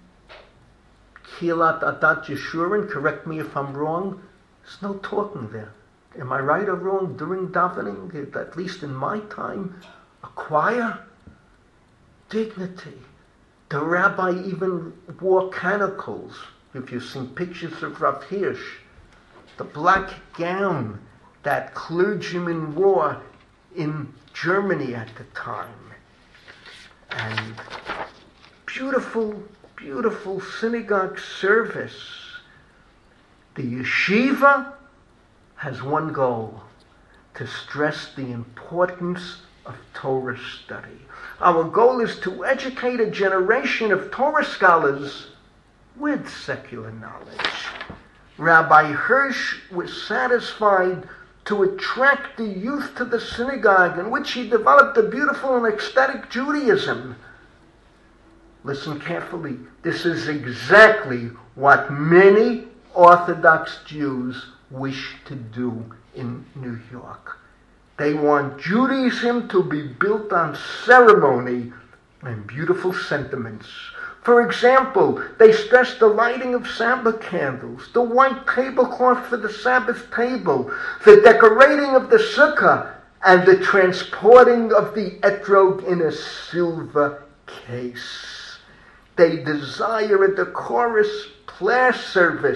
Kilat Adat Yeshurun, correct me if I'm wrong, there's no talking there. Am I right or wrong? During davening, at least in my time, a choir, dignity. The rabbi even wore canacles. If you've seen pictures of Rav Hirsch, the black gown that clergymen wore in Germany at the time. And beautiful, beautiful synagogue service. The yeshiva has one goal, to stress the importance of Torah study. Our goal is to educate a generation of Torah scholars with secular knowledge. Rabbi Hirsch was satisfied to attract the youth to the synagogue, in which he developed a beautiful and ecstatic Judaism. Listen carefully. This is exactly what many Orthodox Jews wish to do in New York. They want Judaism to be built on ceremony and beautiful sentiments. For example, they stress the lighting of Sabbath candles, the white tablecloth for the Sabbath table, the decorating of the sukkah, and the transporting of the etrog in a silver case. They desire a decorous prayer service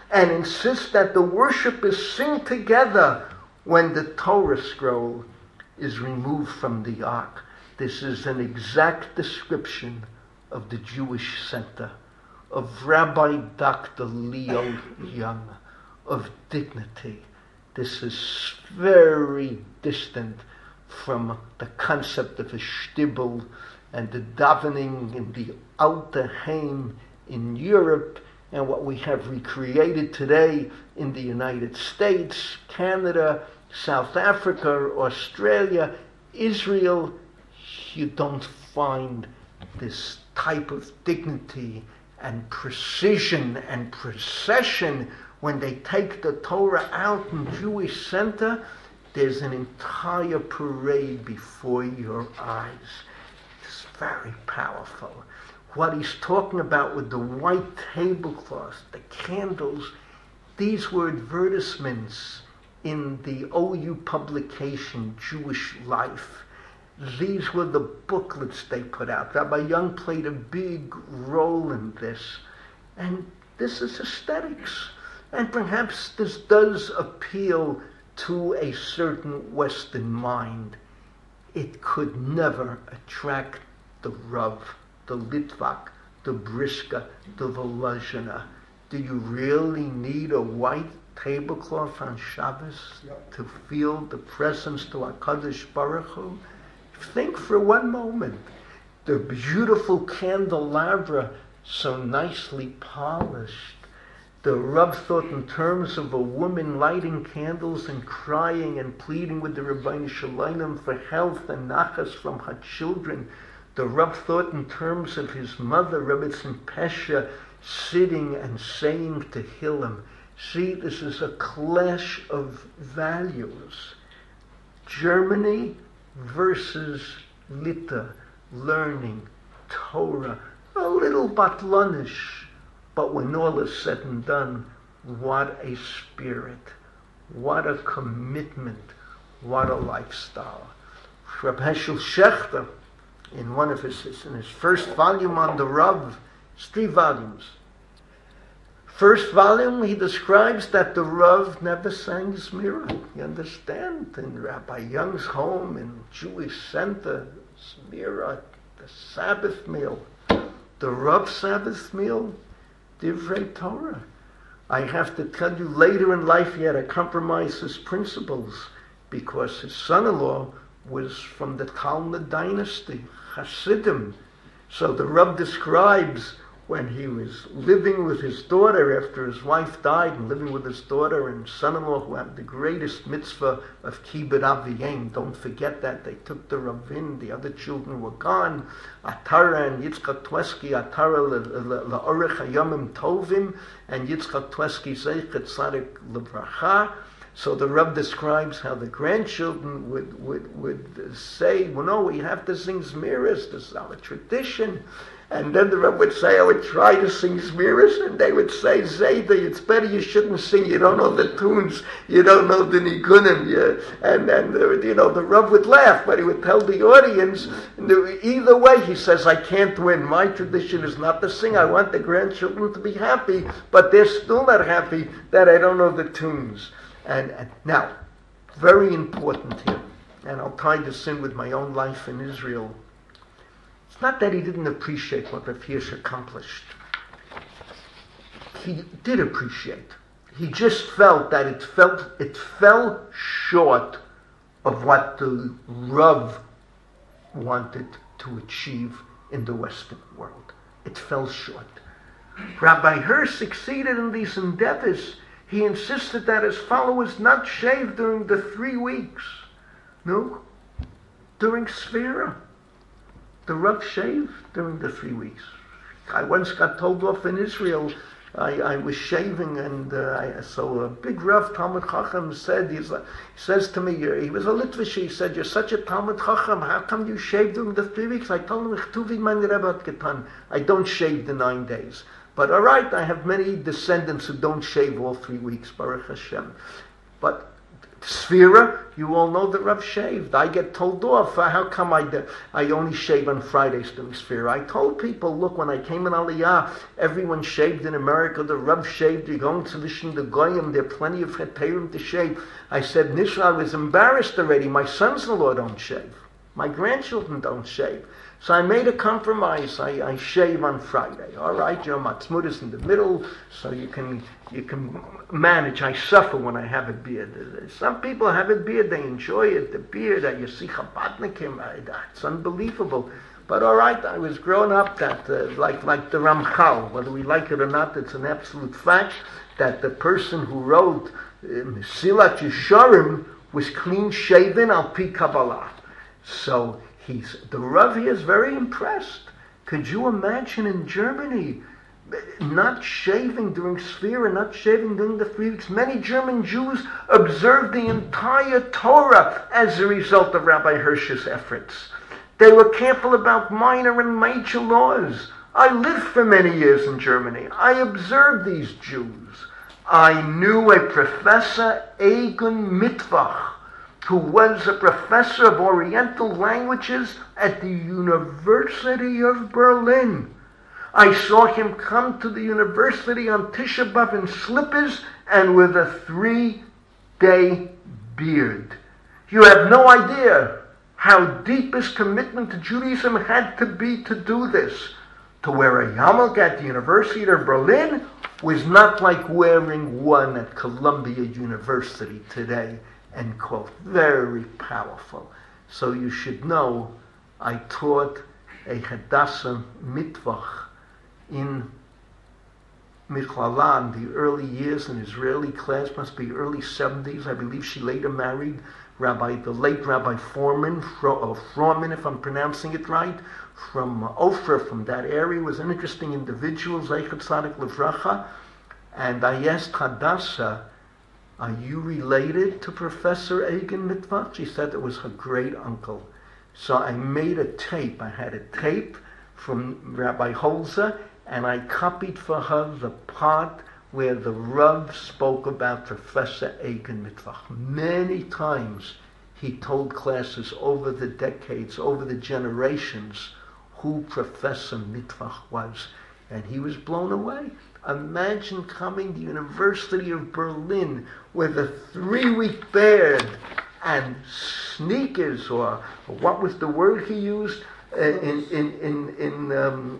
and insist that the worshipers sing together when the Torah scroll is removed from the ark. This is an exact description of the Jewish center, of Rabbi Doctor Leo Young, of dignity. This is very distant from the concept of a shtibel and the davening in the Alter Heim in Europe, and what we have recreated today in the United States, Canada, South Africa, Australia, Israel. You don't find this type of dignity and precision and procession when they take the Torah out in Jewish center. There's an entire parade before your eyes. It's very powerful. What he's talking about with the white tablecloths, the candles, these were advertisements in the O U publication, Jewish Life. These were the booklets they put out. Rabbi Young played a big role in this. And this is aesthetics. And perhaps this does appeal to a certain Western mind. It could never attract the Rav, the Litvak, the Briska, the Volozhina. Do you really need a white tablecloth on Shabbos yep. to feel the presence to HaKadosh Baruch Hu? Think for one moment. The beautiful candelabra, so nicely polished. The Rav thought in terms of a woman lighting candles and crying and pleading with the Rabbeinu Shalom for health and nachas from her children. The Rav thought in terms of his mother, Rebbetzin Pesha, sitting and saying Tehillim. See, this is a clash of values. Germany versus Lita, learning, Torah, a little batlanish, but when all is said and done, what a spirit, what a commitment, what a lifestyle. Reb Heschel Shechter, in one of his, in his first volume on the Rav, it's three volumes. First volume, he describes that the Rav never sang Zmira. You understand? In Rabbi Young's home, in Jewish center, Zmira, the Sabbath meal, the Rav Sabbath meal, Divrei Torah. I have to tell you, later in life, he had to compromise his principles because his son-in-law was from the Talmud dynasty, Hasidim. So the Rav describes when he was living with his daughter after his wife died, and living with his daughter and son-in-law who had the greatest mitzvah of Kibbud Aviyim. Don't forget that. They took the Ravin, the other children were gone. Atara and Yitzchak Tweski, Atara la'orech hayomim tovim, and Yitzchak Tweski zeichet tzadik levracha. So the Rav describes how the grandchildren would, would, would say, well, no, we have to sing Zmiris, this is our tradition. And then the Rebbe would say, I would try to sing Zmiris, and they would say, Zayda, it's better you shouldn't sing, you don't know the tunes, you don't know the nigunim. Yeah. And then, you know, the Rebbe would laugh, but he would tell the audience, either way, he says, I can't win. My tradition is not to sing. I want the grandchildren to be happy, but they're still not happy that I don't know the tunes. And, and now, very important here, and I'll tie this in with my own life in Israel. It's not that he didn't appreciate what Rav Hirsch accomplished. He did appreciate. He just felt that it felt it fell short of what the Rav wanted to achieve in the Western world. It fell short. Rabbi Hirsch succeeded in these endeavors. He insisted that his followers not shave during the three weeks. No, during Sfira. The Rav shaved during the three weeks. I once got told off in Israel. I, I was shaving, and uh, I, so a big Rav Talmud Chacham said, he's like, he says to me, he was a Litvish, he said, you're such a Talmud Chacham, how come you shave during the three weeks? I told him, Chtuvi mein Rebbe hat getan. I don't shave the nine days. But all right, I have many descendants who don't shave all three weeks, Baruch Hashem. But Sfira, you all know that Rav shaved. I get told off. Uh, how come I, do, I only shave on Fridays doing Sfira? I told people, look, when I came in Aliyah, everyone shaved in America. The Rav shaved. You're going to listen to Goyim. There are plenty of Chetayrim to shave. I said, Nishra, I was embarrassed already. My sons-in-law don't shave. My grandchildren don't shave. So I made a compromise. I, I shave on Friday. All right, your matzmut is in the middle, so you can you can manage. I suffer when I have a beard. Some people have a beard, they enjoy it. The beard, you see Chabadnikim, it's unbelievable. But all right, I was grown up that, uh, like like the Ramchal, whether we like it or not, it's an absolute fact that the person who wrote Mesilat Yesharim was clean shaven al pi Kabbalah. So he's the Rav here is very impressed. Could you imagine in Germany not shaving during Sfira, not shaving during the three weeks? Many German Jews observed the entire Torah as a result of Rabbi Hirsch's efforts. They were careful about minor and major laws. I lived for many years in Germany. I observed these Jews. I knew a professor, Egon Mitvach, who was a professor of Oriental languages at the University of Berlin. I saw him come to the university on Tisha B'Av in slippers and with a three-day beard. You have no idea how deep his commitment to Judaism had to be to do this. To wear a yarmulke at the University of Berlin was not like wearing one at Columbia University today. End quote. Very powerful. So you should know, I taught a Hadassah Mitvach in Michlala in the early years, an Israeli class, must be early seventies. I believe she later married Rabbi, the late Rabbi Foreman, Froman, if I'm pronouncing it right, from Ofra, from that area, was an interesting individual, Zeichet Tzadik Levracha. And I asked Hadassah, are you related to Professor Egan Mitvach? She said it was her great uncle. So I made a tape. I had a tape from Rabbi Holzer, and I copied for her the part where the Rav spoke about Professor Egan Mitvach. Many times he told classes over the decades, over the generations, who Professor Mitvach was. And he was blown away. Imagine coming to the University of Berlin with a three-week beard and sneakers, or, or what was the word he used? Uh, in in in, in um,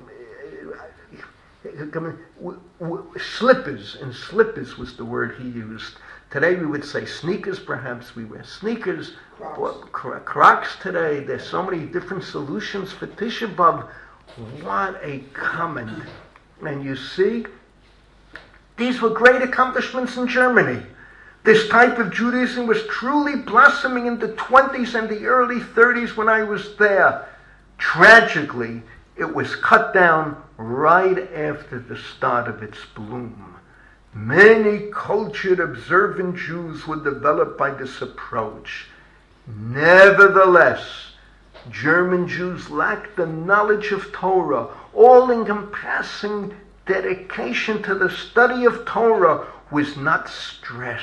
w- w- slippers. And slippers was the word he used. Today we would say sneakers. Perhaps we wear sneakers. Crocs. Or cro- Crocs today. There's so many different solutions for Tisha B'Av. What a comment! And you see, these were great accomplishments in Germany. This type of Judaism was truly blossoming in the twenties and the early thirties when I was there. Tragically, it was cut down right after the start of its bloom. Many cultured, observant Jews were developed by this approach. Nevertheless, German Jews lacked the knowledge of Torah, all-encompassing dedication to the study of Torah was not stressed.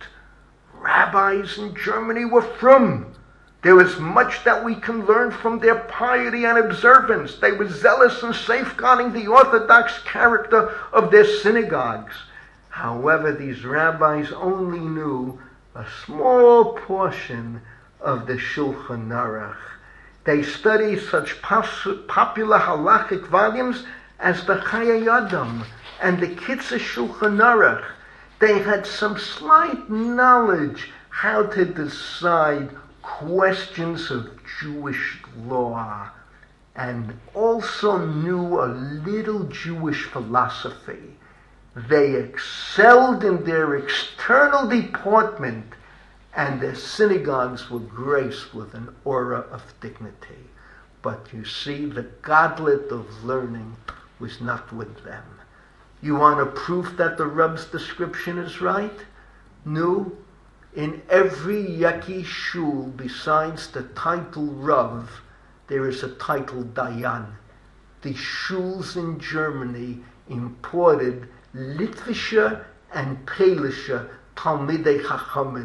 Rabbis in Germany were frum. There was much that we can learn from their piety and observance. They were zealous in safeguarding the orthodox character of their synagogues. However, these rabbis only knew a small portion of the Shulchan Aruch. They studied such pos- popular halachic volumes as the Chayei Adam and the Kitzur Shulchan Aruch. They had some slight knowledge how to decide questions of Jewish law, and also knew a little Jewish philosophy. They excelled in their external deportment, and their synagogues were graced with an aura of dignity. But you see, the goblet of learning was not with them. You want a proof that the Rav's description is right? No. In every Yaki shul, besides the title Rav, there is a title Dayan. The shuls in Germany imported Litvische and Polische Talmidei Chachamim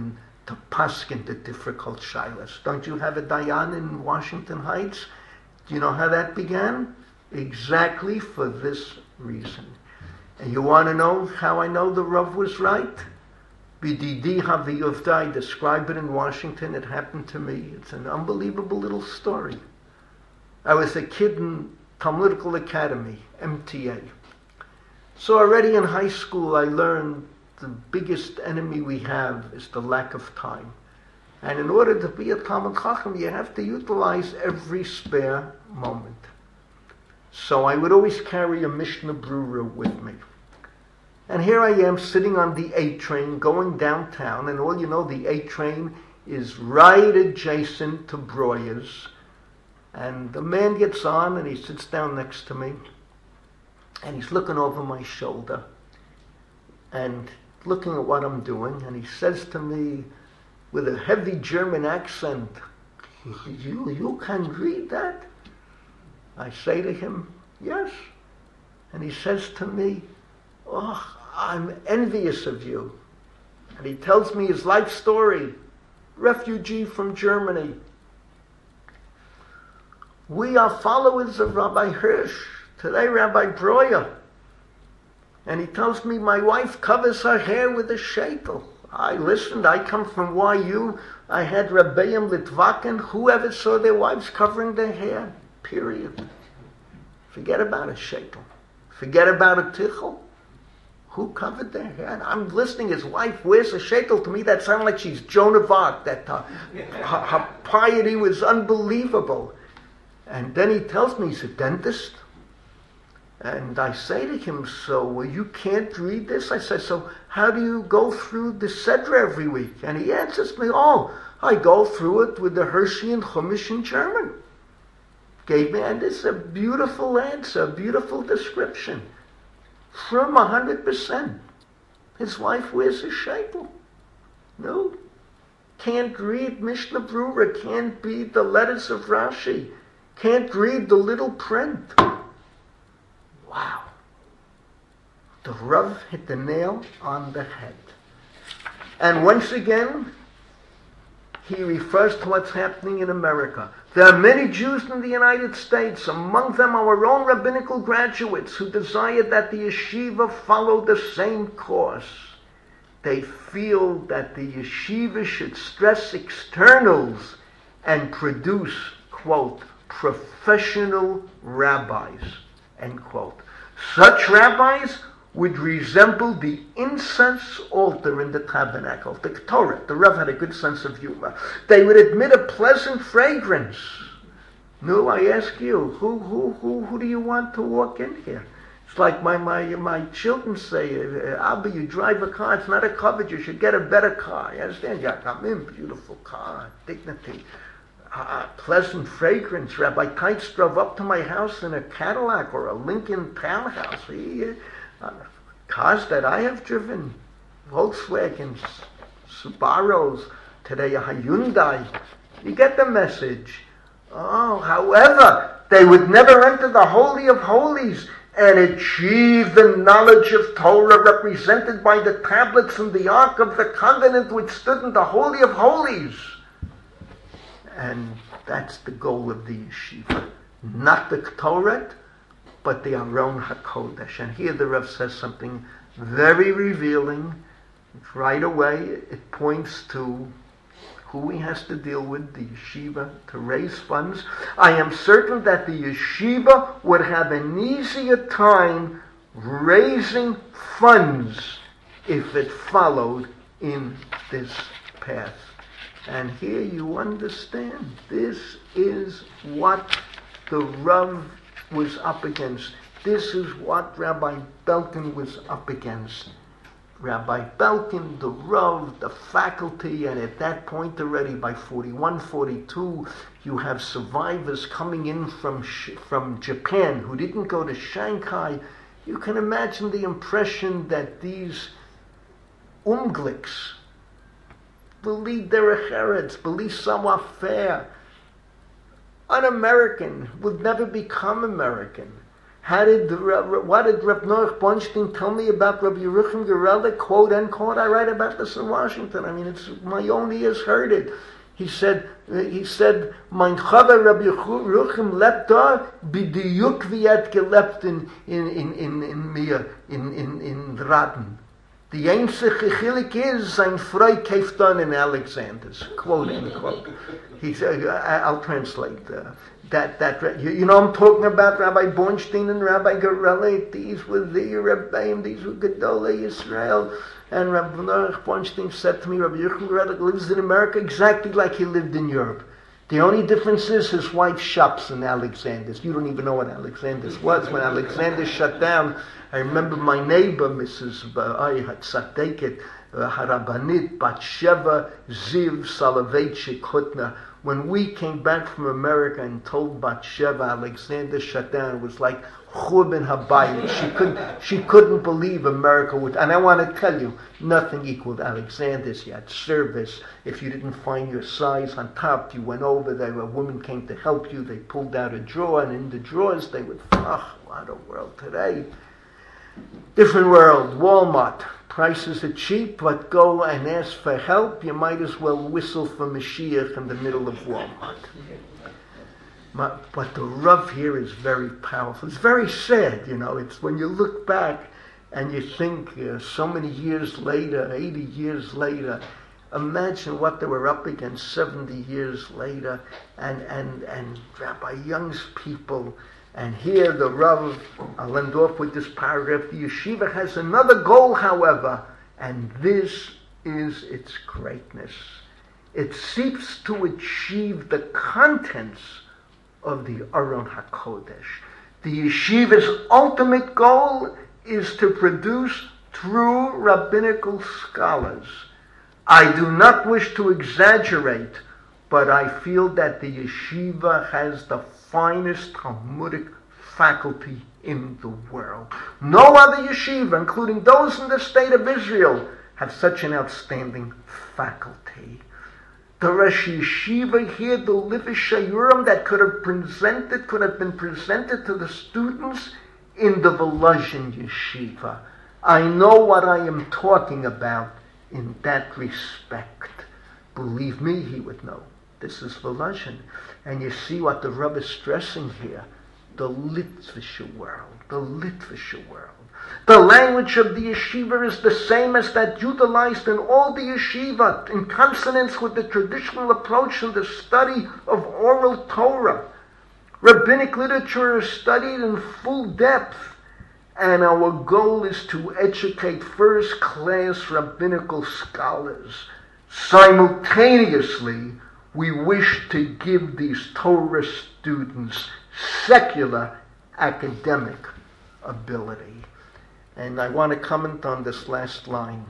to paskin the difficult shilas. Don't you have a dayan in Washington Heights? Do you know how that began? Exactly for this reason. And you want to know how I know the Rav was right? B'didi haviyovdai, describe it in Washington. It happened to me. It's an unbelievable little story. I was a kid in Talmudical Academy, M T A. So already in high school I learned the biggest enemy we have is the lack of time. And in order to be a Talmud Chacham, you have to utilize every spare moment. So I would always carry a Mishnah Brura with me. And here I am sitting on the A train going downtown, and all you know, the A train is right adjacent to Breuer's. And the man gets on and he sits down next to me, and he's looking over my shoulder and looking at what I'm doing, and he says to me with a heavy German accent, you, you can read that? I say to him, yes. And he says to me, oh, I'm envious of you. And he tells me his life story, refugee from Germany. We are followers of Rabbi Hirsch, today Rabbi Breuer. And he tells me my wife covers her hair with a sheitel. I listened, I come from Y U, I had Rebbeim Litvakin, whoever saw their wives covering their hair, period. Forget about a sheitel. Forget about a tichel. Who covered their hair? And I'm listening, his wife wears a sheitel. To me that sounded like she's Joan of Arc, that uh, her, her piety was unbelievable. And then he tells me he's a dentist. And I say to him, so well, you can't read this? I say, so how do you go through the Sedra every week? And he answers me, oh, I go through it with the Hershey and Chumash in German. Gave me, and it's a beautiful answer, a beautiful description. From a hundred percent. His wife wears a sheitel. No. Can't read Mishnah Brura, can't read the letters of Rashi, can't read the little print. Wow. The Rav hit the nail on the head. And once again, he refers to what's happening in America. There are many Jews in the United States, among them our own rabbinical graduates, who desire that the yeshiva follow the same course. They feel that the yeshiva should stress externals and produce, quote, professional rabbis, end quote. Such rabbis would resemble the incense altar in the tabernacle, the Torah. The Rav had a good sense of humor. They would admit a pleasant fragrance. No, I ask you, who who who who do you want to walk in here? It's like my my my children say, Abba, you drive a car, it's not a covet, you should get a better car. You understand? Yeah, I'm in, beautiful car, dignity. Uh, pleasant fragrance. Rabbi Teitz drove up to my house in a Cadillac or a Lincoln townhouse. He, uh, cars that I have driven, Volkswagens, Subarus, today a Hyundai. You get the message. Oh, however, they would never enter the Holy of Holies and achieve the knowledge of Torah represented by the tablets and the Ark of the Covenant which stood in the Holy of Holies. And that's the goal of the yeshiva. Not the Torah, but the Aron HaKodesh. And here the Rav says something very revealing. Right away, it points to who he has to deal with, the yeshiva, to raise funds. I am certain that the yeshiva would have an easier time raising funds if it followed in this path. And here you understand, this is what the Rav was up against. This is what Rabbi Belkin was up against. Rabbi Belkin, the Rav, the faculty, and at that point already by forty-one, forty-two, you have survivors coming in from from Japan who didn't go to Shanghai. You can imagine the impression that these umgliks, believe they're Herods, believe savoir faire, un-American, would never become American. How did the, what did Reb Noach Bornstein tell me about Rabbi Yerucham Gerelda? Quote unquote. I write about this in Washington. I mean, it's my own ears heard it. He said, he said, mein Chaver Rabbi Yerucham lebt da, b'diyuk wie er gelebt in in in in in mir in in in Raden. The einzige chilik is sein Freu kauft on in Alexander's. Quote unquote. He said, I'll translate uh, that. That you, you know, I'm talking about Rabbi Bornstein and Rabbi Gerelli. These were the Rebbeim. These were Gedolei Israel. And Rabbi Noach Bornstein said to me, Rabbi Yerucham Gerelli lives in America exactly like he lived in Europe. The only difference is his wife shops in Alexander's. You don't even know what Alexander's was. When Alexander shut down, I remember my neighbor, Missus Ba'ai Hatzadeket, Harabanit, Batsheva, Ziv, Soloveitchik, Hutner. When we came back from America and told Batsheva Alexander shut down, it was like Churban Habayit. She couldn't, she couldn't believe America would. And I want to tell you, nothing equaled Alexander's. You had service. If you didn't find your size on top, you went over there. A woman came to help you. They pulled out a drawer, and in the drawers they would. Oh, what a world today! Different world. Walmart. Prices are cheap, but go and ask for help. You might as well whistle for Mashiach in the middle of Walmart. But the Rav here is very powerful. It's very sad, you know. It's when you look back and you think uh, so many years later, eighty years later, imagine what they were up against seventy years later, and, and, and Rabbi Young's people. And here the Rav, I'll end off with this paragraph, the yeshiva has another goal, however, and this is its greatness. It seeks to achieve the contents of the Aron HaKodesh. The yeshiva's ultimate goal is to produce true rabbinical scholars. I do not wish to exaggerate, but I feel that the yeshiva has the finest Talmudic faculty in the world. No other yeshiva, including those in the state of Israel, have such an outstanding faculty. The Rosh Yeshiva here, the Livish Shayurim that could have presented, could have been presented to the students in the Volozhin Yeshiva. I know what I am talking about in that respect. Believe me, he would know. This is Volozhin. And you see what the Rebbe is stressing here. The Litvische world. The Litvische world. The language of the yeshiva is the same as that utilized in all the yeshiva, in consonance with the traditional approach in the study of oral Torah. Rabbinic literature is studied in full depth, and our goal is to educate first-class rabbinical scholars. Simultaneously, we wish to give these Torah students secular academic ability. And I want to comment on this last line.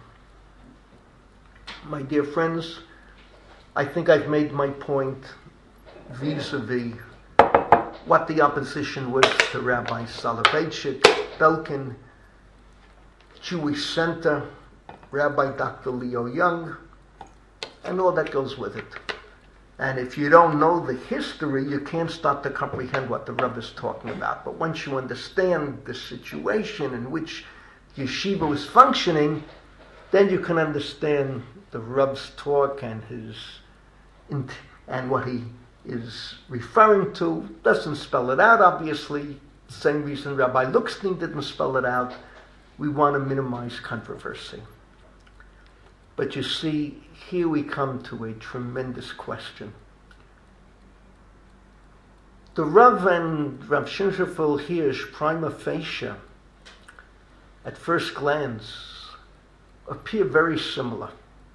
My dear friends, I think I've made my point vis-a-vis what the opposition was to Rabbi Soloveitchik, Belkin, Jewish Center, Rabbi Doctor Leo Young, and all that goes with it. And if you don't know the history, you can't start to comprehend what the Rebbe is talking about. But once you understand the situation in which yeshiva was functioning, then you can understand the Rebbe's talk and his and what he is referring to. Doesn't spell it out, obviously. The same reason Rabbi Luxstein didn't spell it out. We want to minimize controversy. But you see, here we come to a tremendous question. The Rav and Rav Shimshon Hirsch, prima facie, at first glance, appear very similar.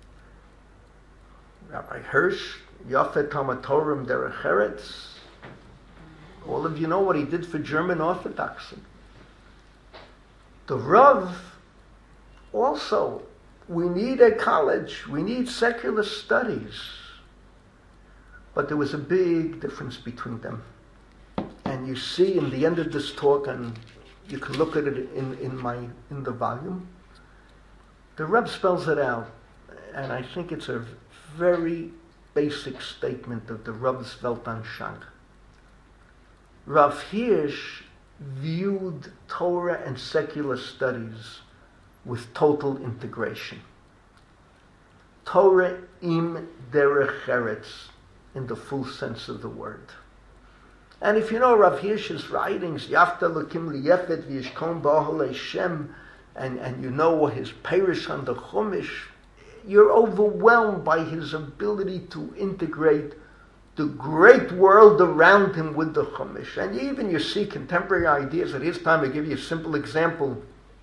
Rabbi Hirsch, Yafet Talmud Torah Derech Eretz, all of you know what he did for German Orthodoxy. The Rav also, we need a college, we need secular studies. But there was a big difference between them. And you see in the end of this talk, and you can look at it in, in my in the volume, the Rebbe spells it out. And I think it's a very basic statement of the Rebbe's Weltanschauung. Rav Hirsch viewed Torah and secular studies with total integration. Torah im derech eretz, in the full sense of the word. And if you know Rav Hirsch's writings, Yafta Lakim Liyefet V'Yishkon Ba'Hol Hashem, and, and you know his Perish on the Chumash, you're overwhelmed by his ability to integrate the great world around him with the Chumash. And even you see contemporary ideas at his time. I'll give you a simple example.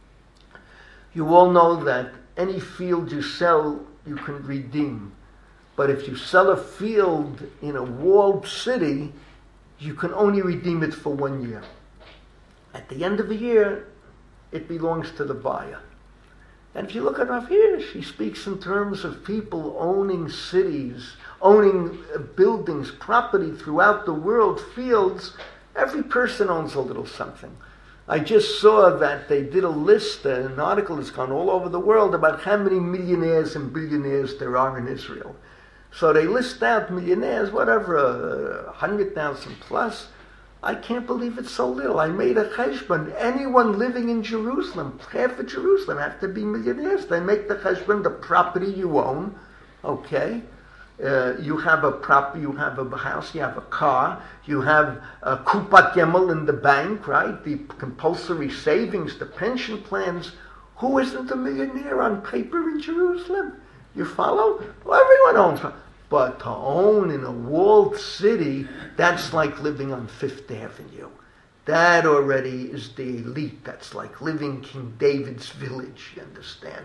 You all know that any field you sell, you can redeem. But if you sell a field in a walled city, you can only redeem it for one year. At the end of the year, it belongs to the buyer. And if you look at Rav Hirsch, he speaks in terms of people owning cities, owning buildings, property throughout the world, fields. Every person owns a little something. I just saw that they did a list, an article that's gone all over the world about how many millionaires and billionaires there are in Israel. So they list out millionaires, whatever, a uh, hundred thousand plus. I can't believe it's so little. I made a cheshbon. Anyone living in Jerusalem, half of Jerusalem, have to be millionaires. They make the cheshbon, the property you own, okay? Uh, you have a prop, you have a house, you have a car, you have a kupat gemel in the bank, right? The compulsory savings, the pension plans. Who isn't a millionaire on paper in Jerusalem? You follow? Well, everyone owns. But to own in a walled city, that's like living on Fifth Avenue. That already is the elite. That's like living King David's village, you understand?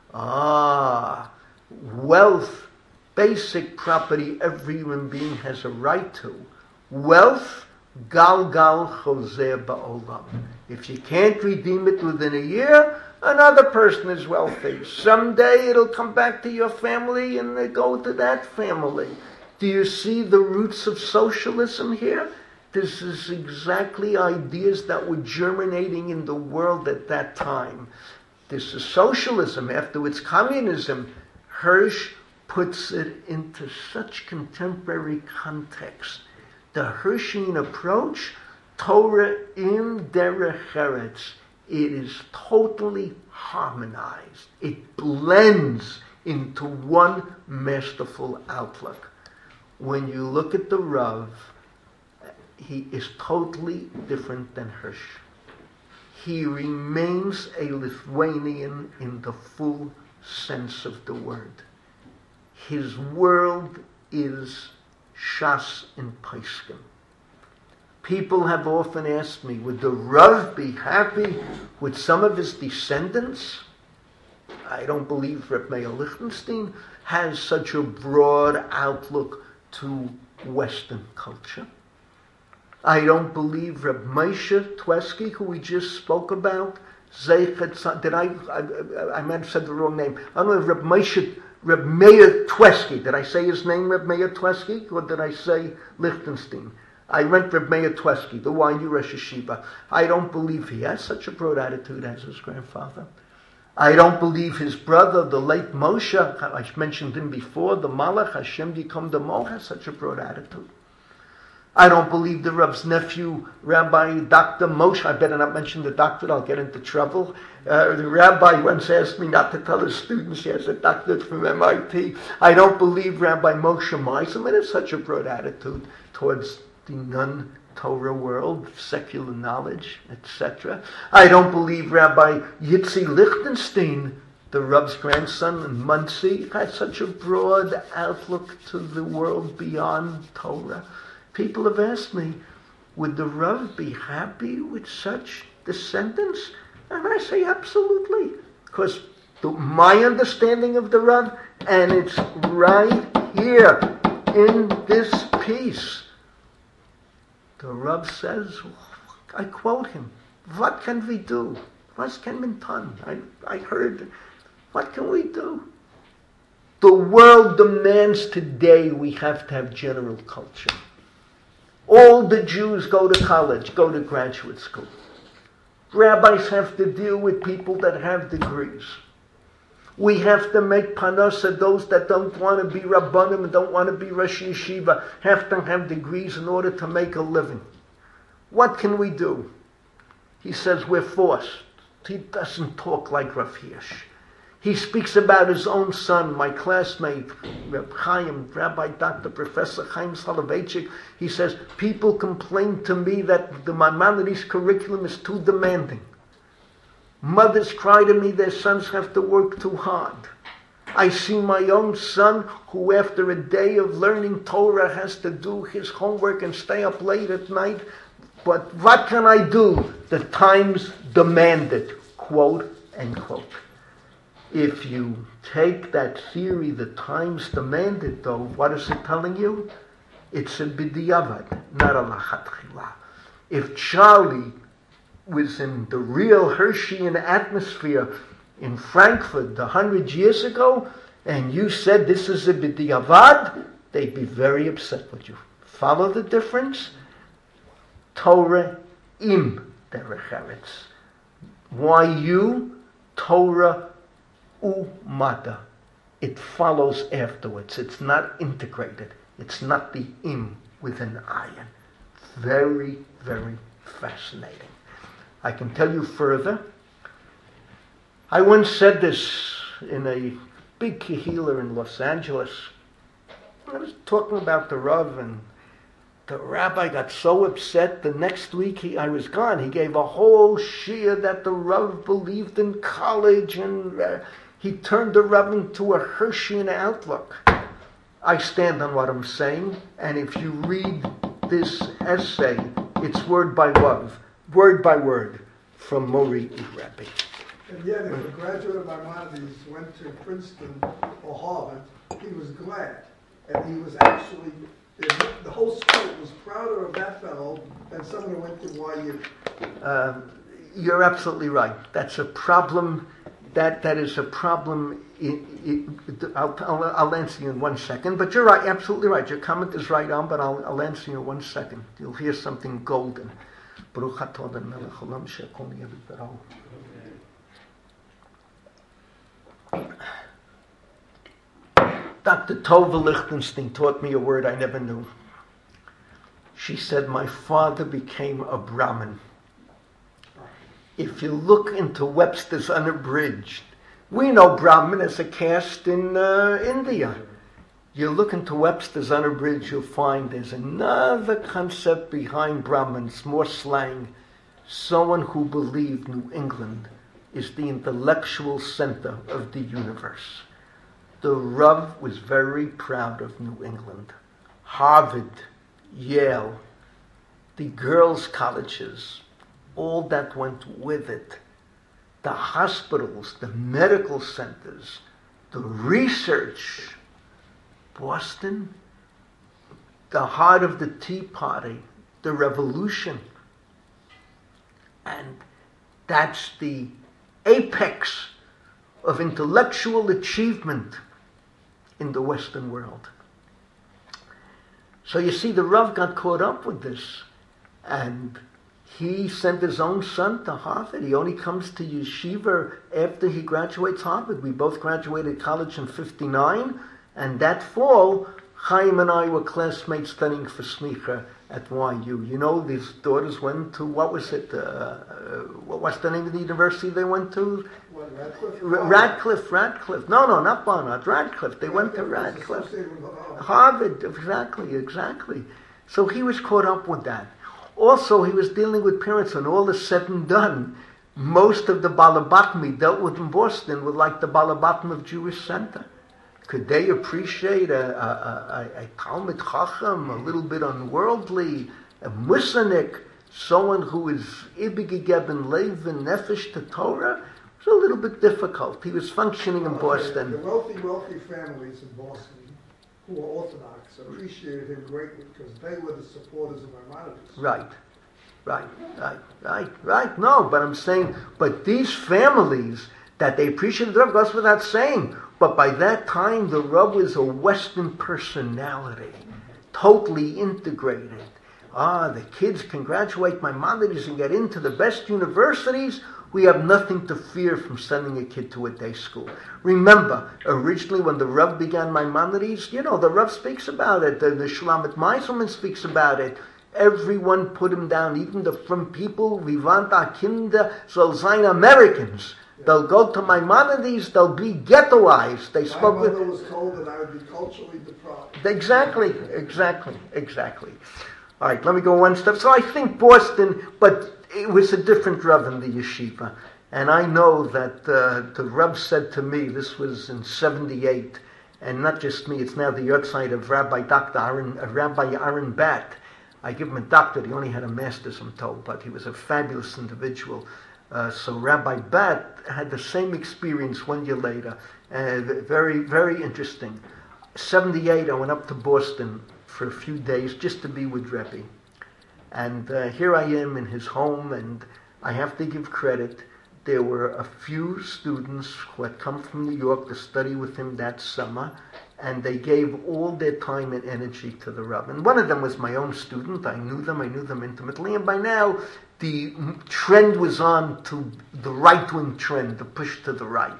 Ah, wealth, basic property every human being has a right to. Wealth, gal gal chozer ba'olam. If you can't redeem it within a year, another person is wealthy. Someday it'll come back to your family and they go to that family. Do you see the roots of socialism here? This is exactly ideas that were germinating in the world at that time. This is socialism. After it's communism, Hirsch puts it into such contemporary context. The Hirschian approach, Torah im derech eretz, it is totally harmonized. It blends into one masterful outlook. When you look at the Rav, he is totally different than Hirsch. He remains a Lithuanian in the full sense of the word. His world is Shas in Paiskim. People have often asked me, would the Rav be happy with some of his descendants? I don't believe Reb Meir Lichtenstein has such a broad outlook to Western culture. I don't believe Reb Moshe Tweski, who we just spoke about, Zeichet, did I, I, I might have said the wrong name. I don't know if Reb Moshe, Reb Meir Tweski, did I say his name, Reb Meir Tweski, or did I say Lichtenstein? I went Reb Meir Tweski, the Y U Rosh Yeshiva. I don't believe he has such a broad attitude as his grandfather. I don't believe his brother, the late Moshe, I mentioned him before, the Malach, Hashem Yikom Damo, has such a broad attitude. I don't believe the Rav's nephew, Rabbi Doctor Moshe, I better not mention the doctorate, I'll get into trouble. Uh, the rabbi once asked me not to tell his students he has a doctorate from M I T. I don't believe Rabbi Moshe Meiselman has such a broad attitude towards the non-Torah world, secular knowledge, et cetera. I don't believe Rabbi Yitzi Lichtenstein, the Rav's grandson in Monsey, has such a broad outlook to the world beyond Torah. People have asked me, would the Rav be happy with such descendants? And I say absolutely, because my understanding of the Rav, and it's right here in this piece. The Rav says, I quote him, what can we do? What can be done? I, I heard, what can we do? The world demands today we have to have general culture. All the Jews go to college, go to graduate school. Rabbis have to deal with people that have degrees. We have to make panasa. Those that don't want to be Rabbanim and don't want to be Rosh Yeshiva have to have degrees in order to make a living. What can we do? He says we're forced. He doesn't talk like Rav Hirsch. He speaks about his own son, my classmate, Reb Chaim, Rabbi Doctor Professor Chaim Soloveitchik. He says, people complain to me that the Maimonides curriculum is too demanding. Mothers cry to me their sons have to work too hard. I see my own son who after a day of learning Torah has to do his homework and stay up late at night. But what can I do? The times demand it, quote, end quote. If you take that theory, the times demand it, though, what is it telling you? It's a b'diavad, not a lachatchila. If Charlie was in the real Hersheian atmosphere in Frankfurt a hundred years ago, and you said this is a b'diavad, they'd be very upset with you. Follow the difference? Torah im derech eretz. Why you? Torah umada. It follows afterwards. It's not integrated. It's not the im with an ayin. Very, very fascinating. I can tell you further. I once said this in a big kehillah in Los Angeles. I was talking about the Rav, and the rabbi got so upset. The next week he, I was gone. He gave a whole shiur that the Rav believed in college, and uh, he turned the Rav into a Hersheian outlook. I stand on what I'm saying, and if you read this essay, it's word by word, word by word, from Mori Irabi. And yet, if a graduate of Maimonides went to Princeton or Harvard, he was glad. And he was actually, the whole school was prouder of that fellow than someone who went to Y U. Uh, you're absolutely right. That's a problem. That that is a problem. In, in, I'll, I'll, I'll answer you in one second. But you're right, absolutely right. Your comment is right on, but I'll, I'll answer you in one second. You'll hear something golden. Baruch atah Adonai melech haolam she'akol nהיה b'dvaro. Doctor Tova Lichtenstein taught me a word I never knew. She said, my father became a Brahmin. If you look into Webster's Unabridged, we know Brahmin as a caste in uh, India. You look into Webster's Unabridged, you'll find there's another concept behind Brahmins, more slang. Someone who believed New England is the intellectual center of the universe. The Rav was very proud of New England. Harvard, Yale, the girls' colleges, all that went with it. The hospitals, the medical centers, the research. Boston, the heart of the Tea Party, the revolution. And that's the apex of intellectual achievement in the Western world. So you see, the Rav got caught up with this, and he sent his own son to Harvard. He only comes to yeshiva after he graduates Harvard. We both graduated college in fifty-nine, and that fall, Chaim and I were classmates studying for smicha at Y U. You know, these daughters went to, what was it, uh, uh, what's the name of the university they went to? What, Radcliffe? Radcliffe, Radcliffe. No, no, not Barnard, Radcliffe. They went to Radcliffe. Harvard, exactly, exactly. So he was caught up with that. Also, he was dealing with parents, and all is said and done, most of the Balabatmi he dealt with in Boston were like the Balabatmi of Jewish Center. Could they appreciate a, a, a, a Talmud Chacham, a little bit unworldly, a Musanik, someone who is Ibigegeben Levin Nefesh to Torah? It was a little bit difficult. He was functioning in Boston. The wealthy, wealthy families in Boston who were Orthodox appreciated him greatly because they were the supporters of Maimonides. Right, right, right, right, right. No, but I'm saying, but these families that they appreciated the Rav goes without saying. But by that time, the Rav was a Western personality, totally integrated. Ah, the kids can graduate Maimonides and get into the best universities. We have nothing to fear from sending a kid to a day school. Remember, originally when the Rav began Maimonides, you know, the Rav speaks about it. The, the Shlomo Meiselman speaks about it. Everyone put him down, even the from people. We want our Kinder soll sein Americans. They'll go to Maimonides, they'll be ghettoized. They My spoke with... mother was told that I would be culturally deprived. Exactly, exactly, exactly. All right, let me go one step. So I think Boston, but it was a different Rav in the yeshiva. And I know that uh, the Rav said to me, this was in seventy-eight, and not just me, it's now the outside of Rabbi Doctor Aaron, uh, Rabbi Aaron Bat. I give him a doctorate, he only had a master's, I'm told, but he was a fabulous individual. Uh, so Rabbi Bat had the same experience one year later. Uh, very, very interesting. seventy-eight, I went up to Boston for a few days just to be with Rebbe. And uh, here I am in his home, and I have to give credit. There were a few students who had come from New York to study with him that summer, and they gave all their time and energy to the Rav. And one of them was my own student. I knew them, I knew them intimately, and by now the trend was on to the right-wing trend, the push to the right.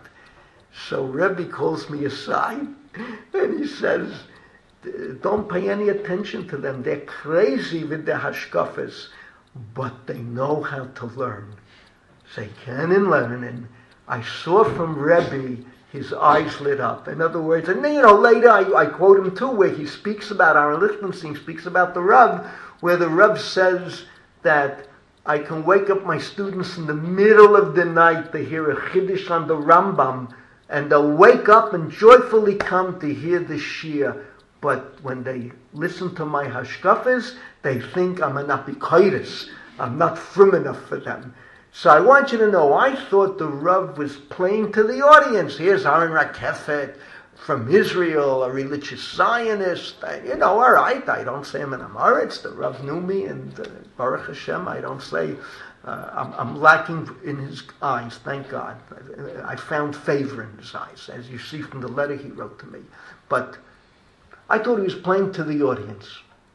So Rebbe calls me aside, and he says, don't pay any attention to them. They're crazy with their hashkafas, but they know how to learn. They can in learn. And I saw from Rebbe, his eyes lit up. In other words, and then, you know, later I, I quote him too, where he speaks about, Aaron Lichtenstein speaks about the Rav, where the Rav says that I can wake up my students in the middle of the night to hear a chiddush on the Rambam, and they'll wake up and joyfully come to hear the shir. But when they listen to my hashkafas, they think I'm an apikoides. I'm not frum enough for them. So I want you to know, I thought the Rav was playing to the audience. Here's Aaron Rakefet from Israel, a religious Zionist. I, you know, all right, I don't say I'm an Amoritz. The Rav knew me, and uh, Baruch Hashem, I don't say uh, I'm, I'm lacking in his eyes, thank God. I, I found favor in his eyes, as you see from the letter he wrote to me. But I thought he was playing to the audience.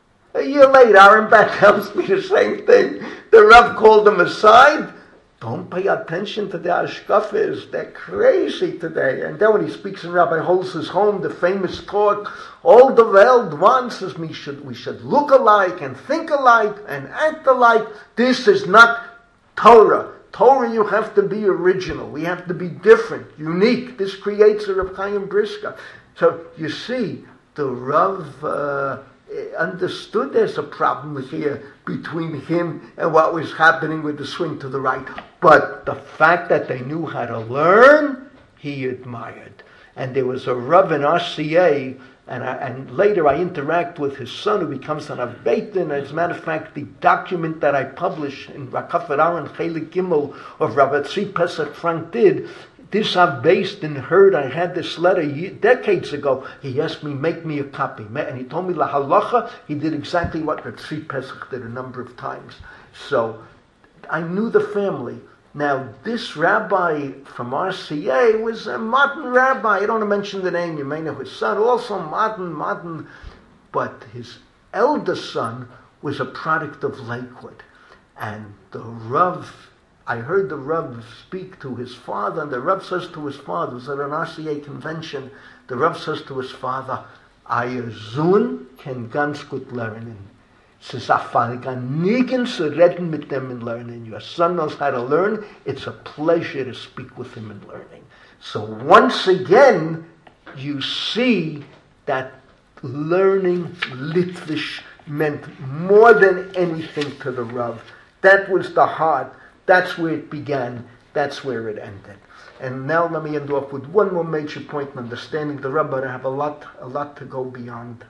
A year later, Aaron Bat tells me the same thing. The Rav called him aside. Don't pay attention to the Ashkafis. They're crazy today. And then when he speaks in Rabbi Holz's home, the famous talk, all the world wants is we should, we should look alike and think alike and act alike. This is not Torah. Torah, you have to be original. We have to be different, unique. This creates a Reb Chaim Briska. So you see, the Rav uh, understood there's a problem here between him and what was happening with the swing to the right. But the fact that they knew how to learn, he admired. And there was a Rav in R C A, and, I, and later I interact with his son who becomes an Av Beit Din. As a matter of fact, the document that I published in Rakafet Aaron Chelik Gimel of Rabbi Tzvi Pesach Frank did, this I've based and heard. I had this letter decades ago. He asked me, make me a copy. And he told me, La Halacha, he did exactly what Tzvi Pesach did a number of times. So I knew the family. Now, this rabbi from R C A was a modern rabbi. I don't want to mention the name. You may know his son. Also modern, modern. But his eldest son was a product of Lakewood. And the Rav, I heard the Rav speak to his father, and the Rav says to his father, it was at an R C A convention, the Rav says to his father, Euer Sohn kann ganz gut lernen. Es ist afalganigen zu reden mit them in learning. Your son knows how to learn. It's a pleasure to speak with him in learning. So once again, you see that learning Litvish meant more than anything to the Rav. That was the heart. That's where it began. That's where it ended. And now let me end off with one more major point in understanding the Rav, but I have a lot, a lot to go beyond.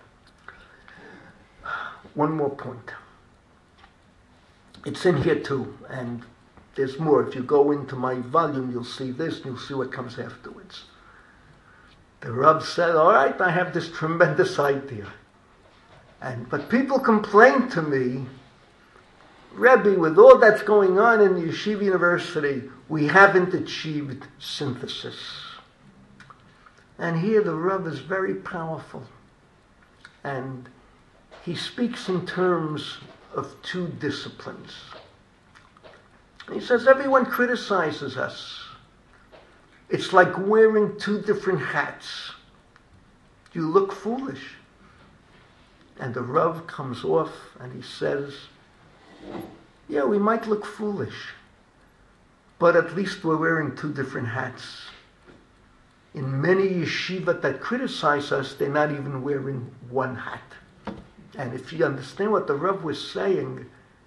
One more point. It's in here too, and there's more. If you go into my volume, you'll see this, and you'll see what comes afterwards. The Rav said, all right, I have this tremendous idea. And but people complain to me, Rebbe, with all that's going on in Yeshiva University, we haven't achieved synthesis. And here the Rav is very powerful. And he speaks in terms of two disciplines. He says, everyone criticizes us. It's like wearing two different hats. You look foolish. And the Rav comes off and he says, yeah, we might look foolish, but at least we're wearing two different hats. In many yeshivot that criticize us, they're not even wearing one hat. And if you understand what the Rav was saying,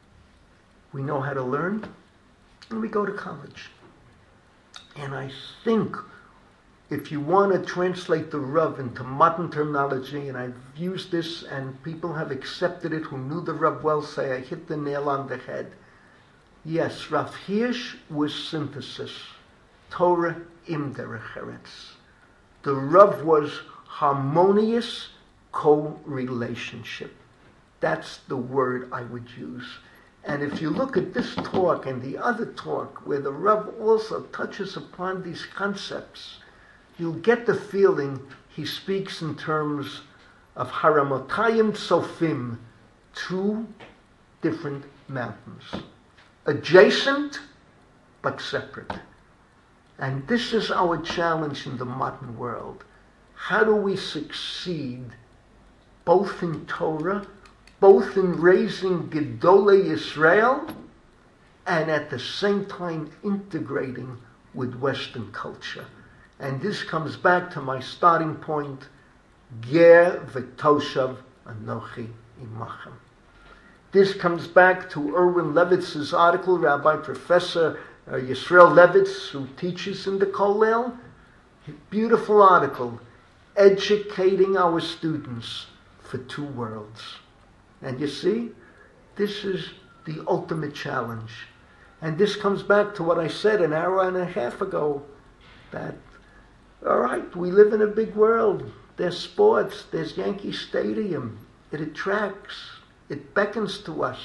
we know how to learn, and we go to college. And I think if you want to translate the Rav into modern terminology, and I've used this and people have accepted it who knew the Rav well, say I hit the nail on the head. Yes, Rav Hirsch was synthesis. Torah im derech eretz. The Rav was harmonious co-relationship. That's the word I would use. And if you look at this talk and the other talk, where the Rav also touches upon these concepts, you'll get the feeling he speaks in terms of Haramotayim Tzofim, two different mountains, adjacent but separate. And this is our challenge in the modern world. How do we succeed both in Torah, both in raising Gedolei Yisrael, and at the same time integrating with Western culture? And this comes back to my starting point, Ger v'toshav anochi imachem. This comes back to Erwin Levitz's article, Rabbi Professor uh, Yisrael Levitz, who teaches in the Kollel. Beautiful article, educating our students for two worlds. And you see, this is the ultimate challenge. And this comes back to what I said an hour and a half ago, that, all right, we live in a big world. There's sports, there's Yankee Stadium. It attracts, it beckons to us.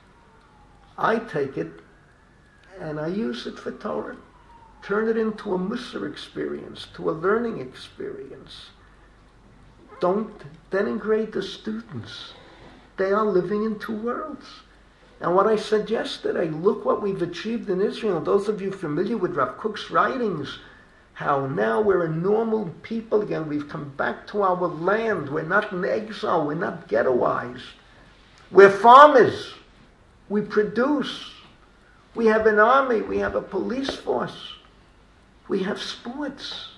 I take it and I use it for Torah. Turn it into a Musar experience, to a learning experience. Don't denigrate the students. They are living in two worlds. And what I said yesterday, look what we've achieved in Israel. Those of you familiar with Rav Kook's writings, how now we're a normal people again. We've come back to our land. We're not in exile. We're not ghettoized. We're farmers. We produce. We have an army. We have a police force. We have sports.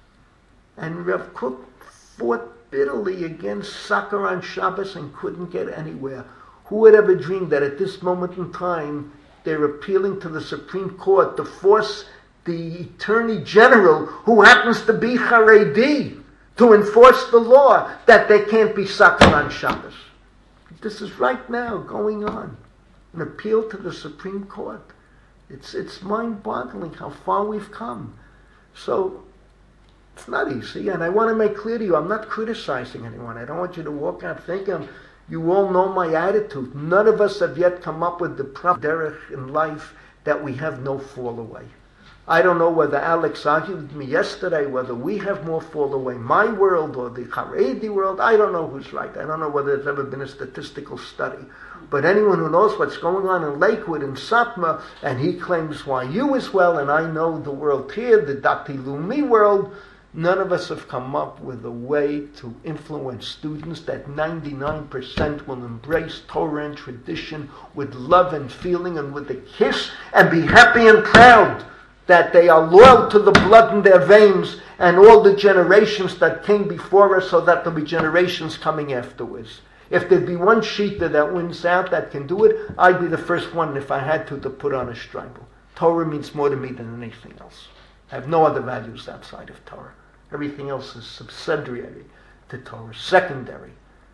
And Rav Kook fought bitterly against soccer on Shabbos and couldn't get anywhere. Who would ever dream that at this moment in time they're appealing to the Supreme Court to force the Attorney General, who happens to be Haredi, to enforce the law that there can't be soccer on Shabbos? This is right now going on. An appeal to the Supreme Court. It's, it's mind-boggling how far we've come. So, it's not easy, and I want to make clear to you, I'm not criticizing anyone. I don't want you to walk out thinking, you all know my attitude. None of us have yet come up with the proper derech in life that we have no fall away. I don't know whether Alex argued with me yesterday, whether we have more fall away, my world or the Haredi world. I don't know who's right. I don't know whether there's ever been a statistical study. But anyone who knows what's going on in Lakewood and Satmar, and he claims Y U as well, and I know the world here, the Dati Lumi world, none of us have come up with a way to influence students that ninety-nine percent will embrace Torah and tradition with love and feeling and with a kiss and be happy and proud that they are loyal to the blood in their veins and all the generations that came before us, so that there'll be generations coming afterwards. If there'd be one Shita that wins out that can do it, I'd be the first one, if I had to, to put on a stripe. Torah means more to me than anything else. I have no other values outside of Torah. Everything else is subsidiary to Torah, secondary.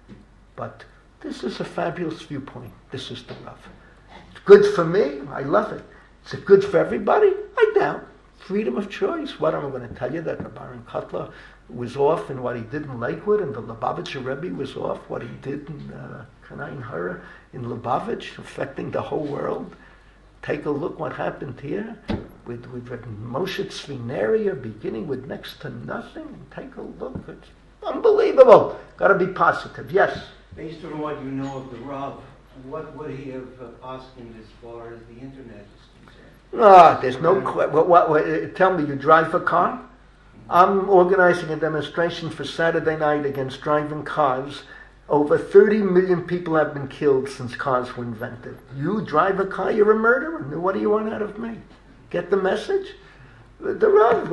But this is a fabulous viewpoint. This is the Rav. It's good for me. I love it. Is it good for everybody? I doubt. Freedom of choice. What am I going to tell you, that the Baron Kotler was off in what he did in Lakewood, and the Lubavitcher Rebbe was off what he did in uh, Kanain Hara in Lubavitch, affecting the whole world? Take a look what happened here with, with Moshe Tzvineria, beginning with next to nothing. Take a look. It's unbelievable. Got to be positive. Yes? Based on what you know of the Rav, what would he have uh, posted as far as the internet is concerned? Ah, there's no... Qu- what, what, what, tell me, you drive a car? I'm organizing a demonstration for Saturday night against driving cars Over thirty million people have been killed since cars were invented. You drive a car, you're a murderer. What do you want out of me? Get the message? The Rav,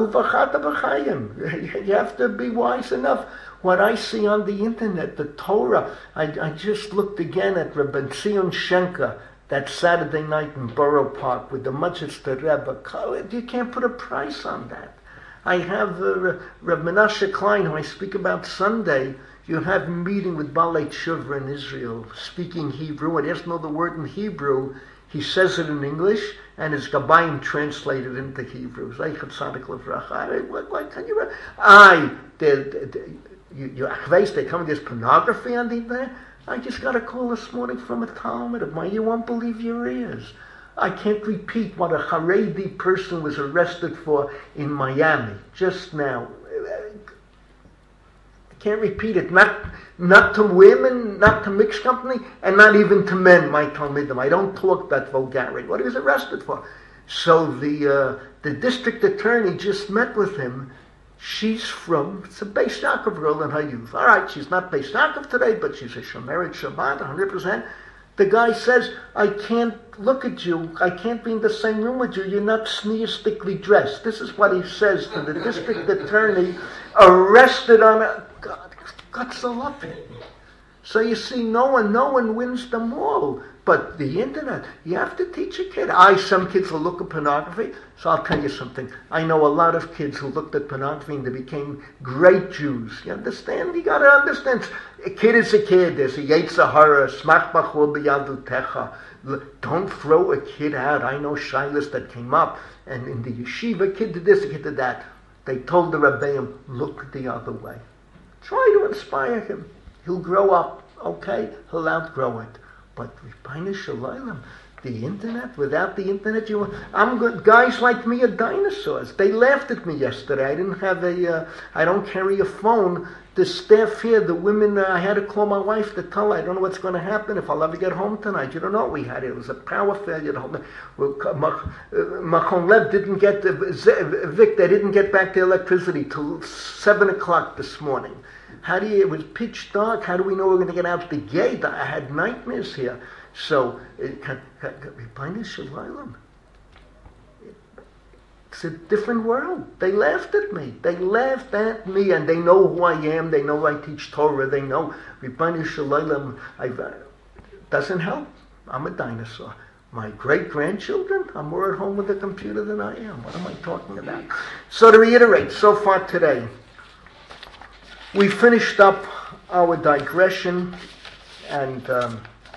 you have to be wise enough. What I see on the internet, the Torah, I, I just looked again at Rabbi Zion Shenker that Saturday night in Borough Park with the Manchester Rebbe. You can't put a price on that. I have uh, Rabbi Menashe Klein, who I speak about Sunday. You have a meeting with Balei Tshuva in Israel, speaking Hebrew, and he doesn't know the word in Hebrew. He says it in English, and his Gabayim translated into Hebrew. Zeichet Tzadik Levracha. What can you? I did. You, you, they come with this pornography on the internet. I just got a call this morning from a Talmud of mine. You won't believe your ears. I can't repeat what a Haredi person was arrested for in Miami just now. I can't repeat it. Not, not to women, not to mixed company, and not even to men, my Talmudim. I don't talk that vulgarity. What he was arrested for. So the uh, the district attorney just met with him. She's from, it's a Beis Yaakov girl in her youth. All right, she's not Beis Yaakov today, but she's a Shomeret Shabbat, one hundred percent. The guy says, I can't look at you, I can't be in the same room with you, you're not sneeristically dressed. This is what he says to the district attorney, arrested on a, God, God's so loving. So you see, no one, no one wins them all. But the internet, you have to teach a kid. I, some kids will look at pornography, so I'll tell you something. I know a lot of kids who looked at pornography and they became great Jews. You understand? You gotta understand. A kid is a kid. There's a Yetzer Hara, smach bachur b'yadutecha. Don't throw a kid out. I know shilas that came up, and in the yeshiva, a kid did this, a kid did that. They told the Rebbeim, look the other way. Try to inspire him. He'll grow up, okay? He'll outgrow it. But Rebbeinu Shalom, the internet, without the internet, you, I'm good. Guys like me are dinosaurs. They laughed at me yesterday. I didn't have a, uh, I don't carry a phone. The staff here, the women, uh, I had to call my wife to tell her, I don't know what's going to happen if I'll ever get home tonight. You don't know what we had. It was a power failure. Machon Lev didn't get, uh, Vic, they didn't get back the electricity till seven o'clock this morning. How do you, it was pitch dark, how do we know we're going to get out the gate? I had nightmares here. So, Rebbeinu Shalom, it's a different world. They laughed at me. They laughed at me, and they know who I am. They know I teach Torah. They know Rebbeinu Shalom. Doesn't help. I'm a dinosaur. My great-grandchildren, I'm more at home with the computer than I am. What am I talking about? So to reiterate, so far today, we finished up our digression, and um,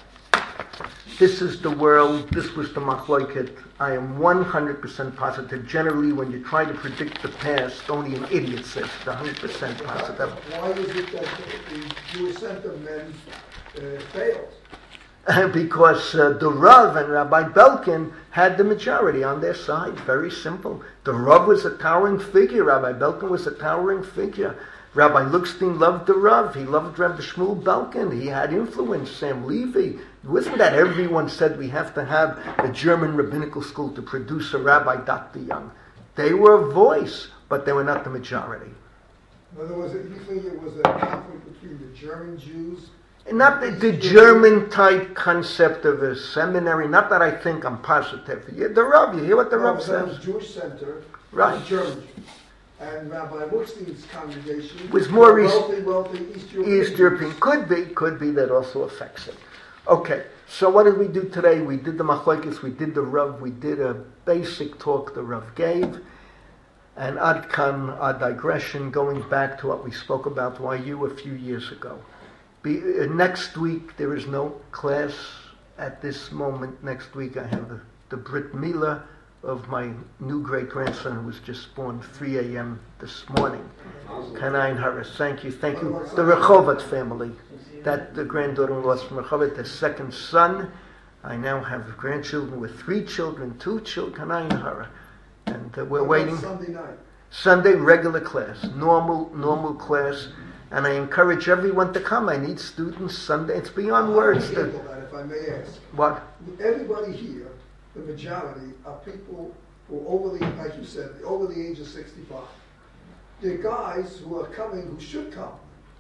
this is the world, this was the machloket. I am one hundred percent positive. Generally, when you try to predict the past, only an idiot says the one hundred percent positive. Why is it that the, the Jewish Center men uh, failed? Because uh, the Rav and Rabbi Belkin had the majority on their side. Very simple. The Rav was a towering figure. Rabbi Belkin was a towering figure. Rabbi Lookstein loved the Rav. He loved Rabbi Shmuel Belkin. He had influence. Sam Levy. It wasn't that everyone said we have to have a German rabbinical school to produce a Rabbi Doctor Young. They were a voice, but they were not the majority. In other words, you think it was a conflict between the German Jews? Not the, the German type concept of a seminary. Not that I think, I'm positive. The Rav, you hear what the no, Rav that says? was Jewish Center, Right. was German Jews. And Rabbi Lookstein's congregation was more wealthy, wealthy East European. East European. Could be, could be that also affects it. Okay, so what did we do today? We did the machlokes, we did the Rav, we did a basic talk the Rav gave, and ad kan, our digression, going back to what we spoke about Y U a few years ago. Be, uh, next week, there is no class at this moment. Next week, I have the, the Brit Milah of my new great-grandson who was just born three a.m. this morning. Kanain Harris, thank you, thank you. The Rehovot family, that the granddaughter-in-law from Rehovot, the second son. I now have grandchildren with three children, two children, Kanain Harris. And uh, we're waiting. Sunday night. Sunday, regular class, normal, normal class. And I encourage everyone to come. I need students Sunday. It's beyond words. That, if I may ask. What? Everybody here, the majority, are people who are over the, like you said, over the age of sixty-five. They're guys who are coming, who should come,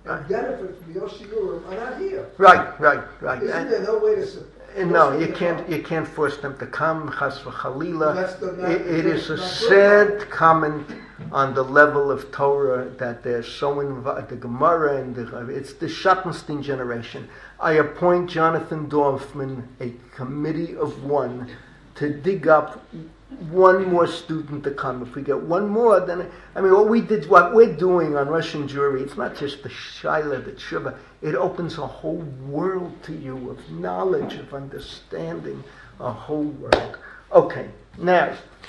and benefit from your shiurim are not here. Right, right, right. Isn't And- there no way to... su- and no, force you them to can't. come? You can't force them to come. Chas v'chalila. That's the- not- It, it is a not good sad comment on the level of Torah that they're so involved. The Gemara and the it's the Schottenstein generation. I appoint Jonathan Dorfman a committee of one to dig up one more student to come. If we get one more, then I mean, what we did, what we're doing on Russian Jewry, it's not just the shaila, the tshuva. It opens a whole world to you of knowledge, of understanding, a whole world. Okay, now,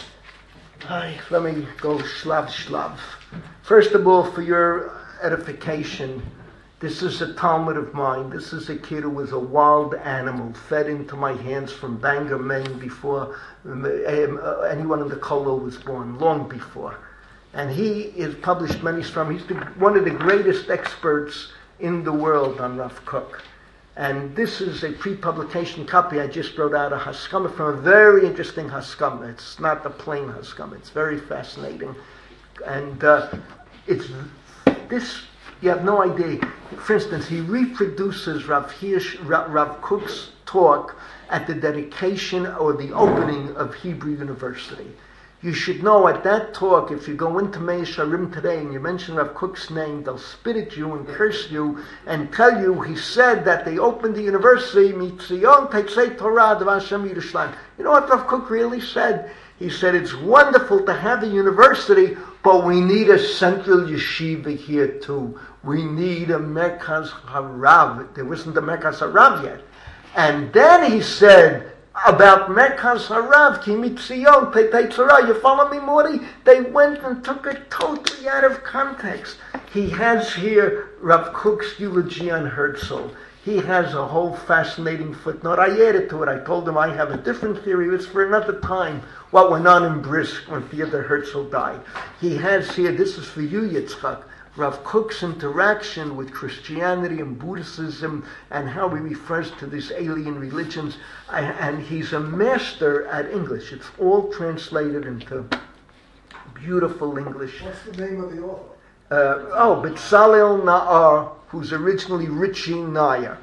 hi, let me go shlav shlav. First of all, for your edification, this is a Talmud of mine. This is a kid who was a wild animal, fed into my hands from Bangor, Maine, before um, uh, anyone in the Kollel was born, long before. And he has published many from. He's the, one of the greatest experts in the world on Rav Kook. And this is a pre-publication copy. I just wrote out a Haskama from a very interesting Haskama. It's not the plain Haskama. It's very fascinating. And uh, it's this... You have no idea. For instance, he reproduces Rav Hirsch, Rav, Rav Kook's talk at the dedication or the opening of Hebrew University. You should know at that talk, if you go into Meir Sharim today and you mention Rav Kook's name, they'll spit at you and curse you and tell you he said that they opened the university, Mitzion Teitzei Torah Devar Hashem Yerushalayim. You know what Rav Kook really said? He said, it's wonderful to have a university, but we need a central yeshiva here too. We need a Merkaz Harav. There wasn't a Merkaz Harav yet. And then he said about Merkaz Harav, Ki Mitzion Teitzei Torah. You follow me, Morty? They went and took it totally out of context. He has here Rav Kook's eulogy on Herzl. He has a whole fascinating footnote. I added to it. I told him I have a different theory. It's for another time. What went on in Brisk when Theodor Herzl died. He has here, this is for you, Yitzchak, Rav Kook's interaction with Christianity and Buddhism and how he refers to these alien religions. And he's a master at English. It's all translated into beautiful English. What's the name of the author? Uh, oh, Betzalel Na'ar, who's originally Richie Nair.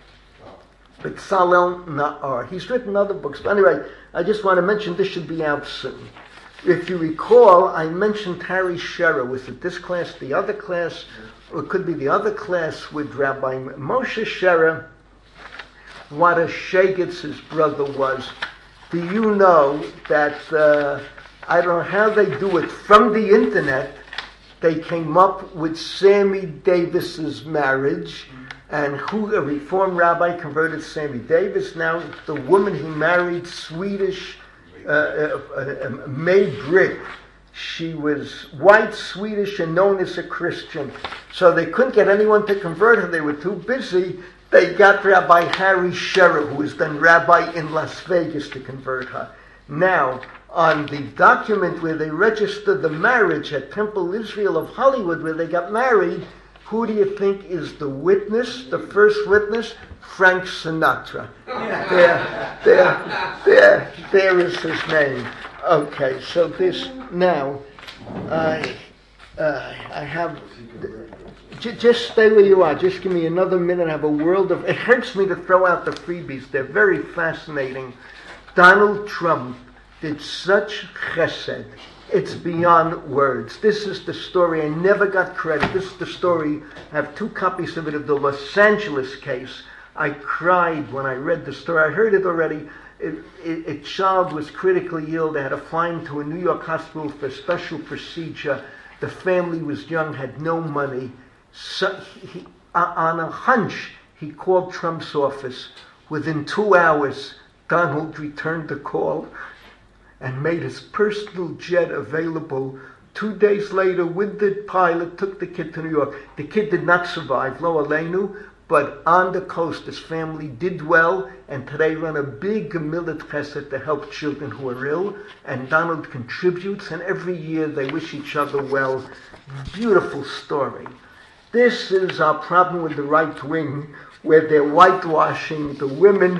Betzalel Na'ar. He's written other books. But anyway, I just want to mention this should be out soon. If you recall, I mentioned Harry Scherer. Was it this class, the other class, or it could be the other class with Rabbi Moshe Scherer? What a shegitz his brother was. Do you know that, uh, I don't know how they do it, from the internet, they came up with Sammy Davis's marriage, and who, a Reform rabbi, converted Sammy Davis. Now, the woman he married, Swedish, uh, uh, uh, uh, May Britt, she was white, Swedish, and known as a Christian. So they couldn't get anyone to convert her. They were too busy. They got Rabbi Harry Scherer, who was then rabbi in Las Vegas, to convert her. Now, on the document where they registered the marriage at Temple Israel of Hollywood, where they got married, who do you think is the witness, the first witness? Frank Sinatra. There, there, there, there is his name. Okay, so this, now, I, uh, I have, j- just stay where you are, just give me another minute, I have a world of, it hurts me to throw out the freebies, they're very fascinating. Donald Trump did such chesed, it's beyond words. This is the story, I never got credit. This is the story, I have two copies of it, of the Los Angeles case. I cried when I read the story. I heard it already. It, it, a child was critically ill. They had to fly him to a New York hospital for a special procedure. The family was young, had no money. So he, on a hunch, he called Trump's office. Within two hours, Donald returned the call and made his personal jet available. Two days later, with the pilot, took the kid to New York. The kid did not survive, lo aleinu, but on the coast, his family did well, and today run a big Gemilut Chesed to help children who are ill, and Donald contributes, and every year they wish each other well. Beautiful story. This is our problem with the right wing, where they're whitewashing the women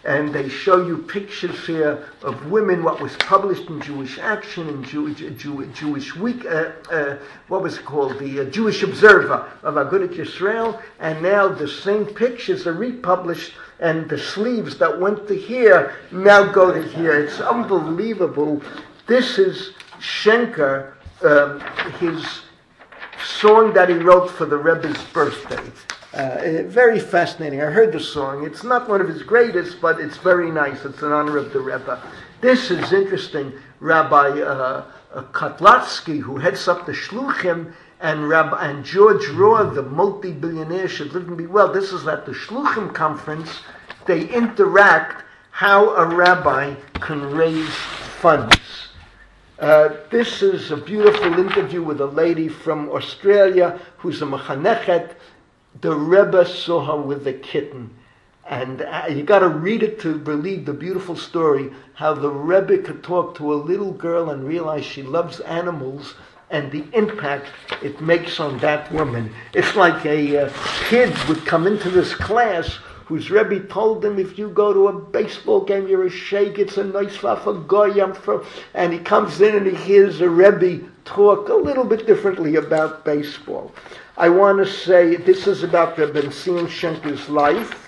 and they show you pictures here of women, what was published in Jewish Action, in Jewish, Jew, Jewish Week, uh, uh, what was it called, the uh, Jewish Observer of Agudat Yisrael, and now the same pictures are republished, and the sleeves that went to here now go to here. It's unbelievable. This is Schenker, um, his song that he wrote for the Rebbe's birthday. Uh, very fascinating. I heard the song. It's not one of his greatest, but it's very nice. It's in honor of the Rebbe. This is interesting. Rabbi uh, uh, Kotlatsky, who heads up the Shluchim, and Rabbi and George Rohr, the multi-billionaire, should live and be well. This is at the Shluchim conference. They interact how a rabbi can raise funds. Uh, this is a beautiful interview with a lady from Australia who's a mechanechet. The Rebbe saw her with a kitten. And uh, you got to read it to believe the beautiful story, how the Rebbe could talk to a little girl and realize she loves animals and the impact it makes on that woman. It's like a uh, kid would come into this class whose Rebbe told him, if you go to a baseball game, you're a sheikh, it's a nice for goyim, and he comes in and he hears a Rebbe talk a little bit differently about baseball. I want to say this is about Rebbe Sion Schenker's life,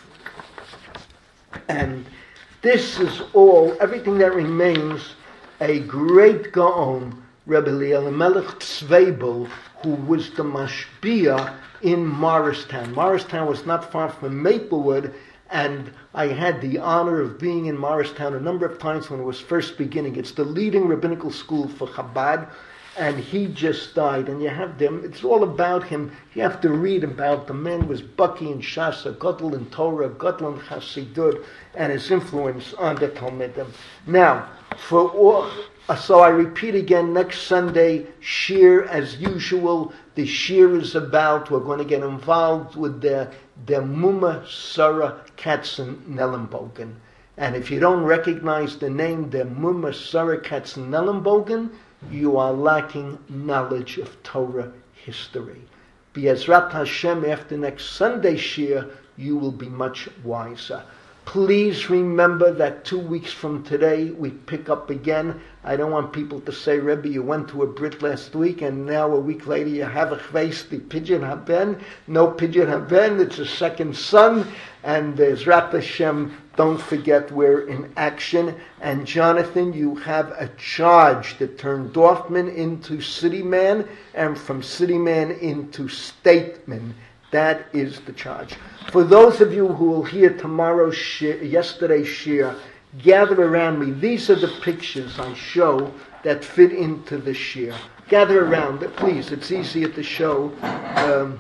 and this is all, everything that remains, a great Gaon, Rebbe Elimelech Tzveibel, who was the mashpia in Morristown. Morristown was not far from Maplewood, and I had the honor of being in Morristown a number of times when it was first beginning. It's the leading rabbinical school for Chabad, and he just died. And you have them, it's all about him. You have to read about the man was Baki and Shasa, Gadol in Torah, Gadol in Chassidut, and his influence on the Talmidim. Now, for all, so I repeat again, next Sunday, Shir as usual. The Shir is about, we're going to get involved with the, the Muma Sarah Katzenellenbogen. And if you don't recognize the name, the Muma Sarah Katzenellenbogen, you are lacking knowledge of Torah history. Be'ezrat Hashem, after next Sunday Shir, you will be much wiser. Please remember that two weeks from today, we pick up again. I don't want people to say, Rebbe, you went to a Brit last week, and now a week later you have a chveis, the Pidyon Haben. No Pidyon Haben, it's a second son. And Ezrat Hashem, don't forget we're in action. And Jonathan, you have a charge to turn Dorfman into city man, and from city man into statesman. That is the charge. For those of you who will hear tomorrow's shir, yesterday's shir, gather around me. These are the pictures I show that fit into the shir. Gather around, please. It's easier to show. Um,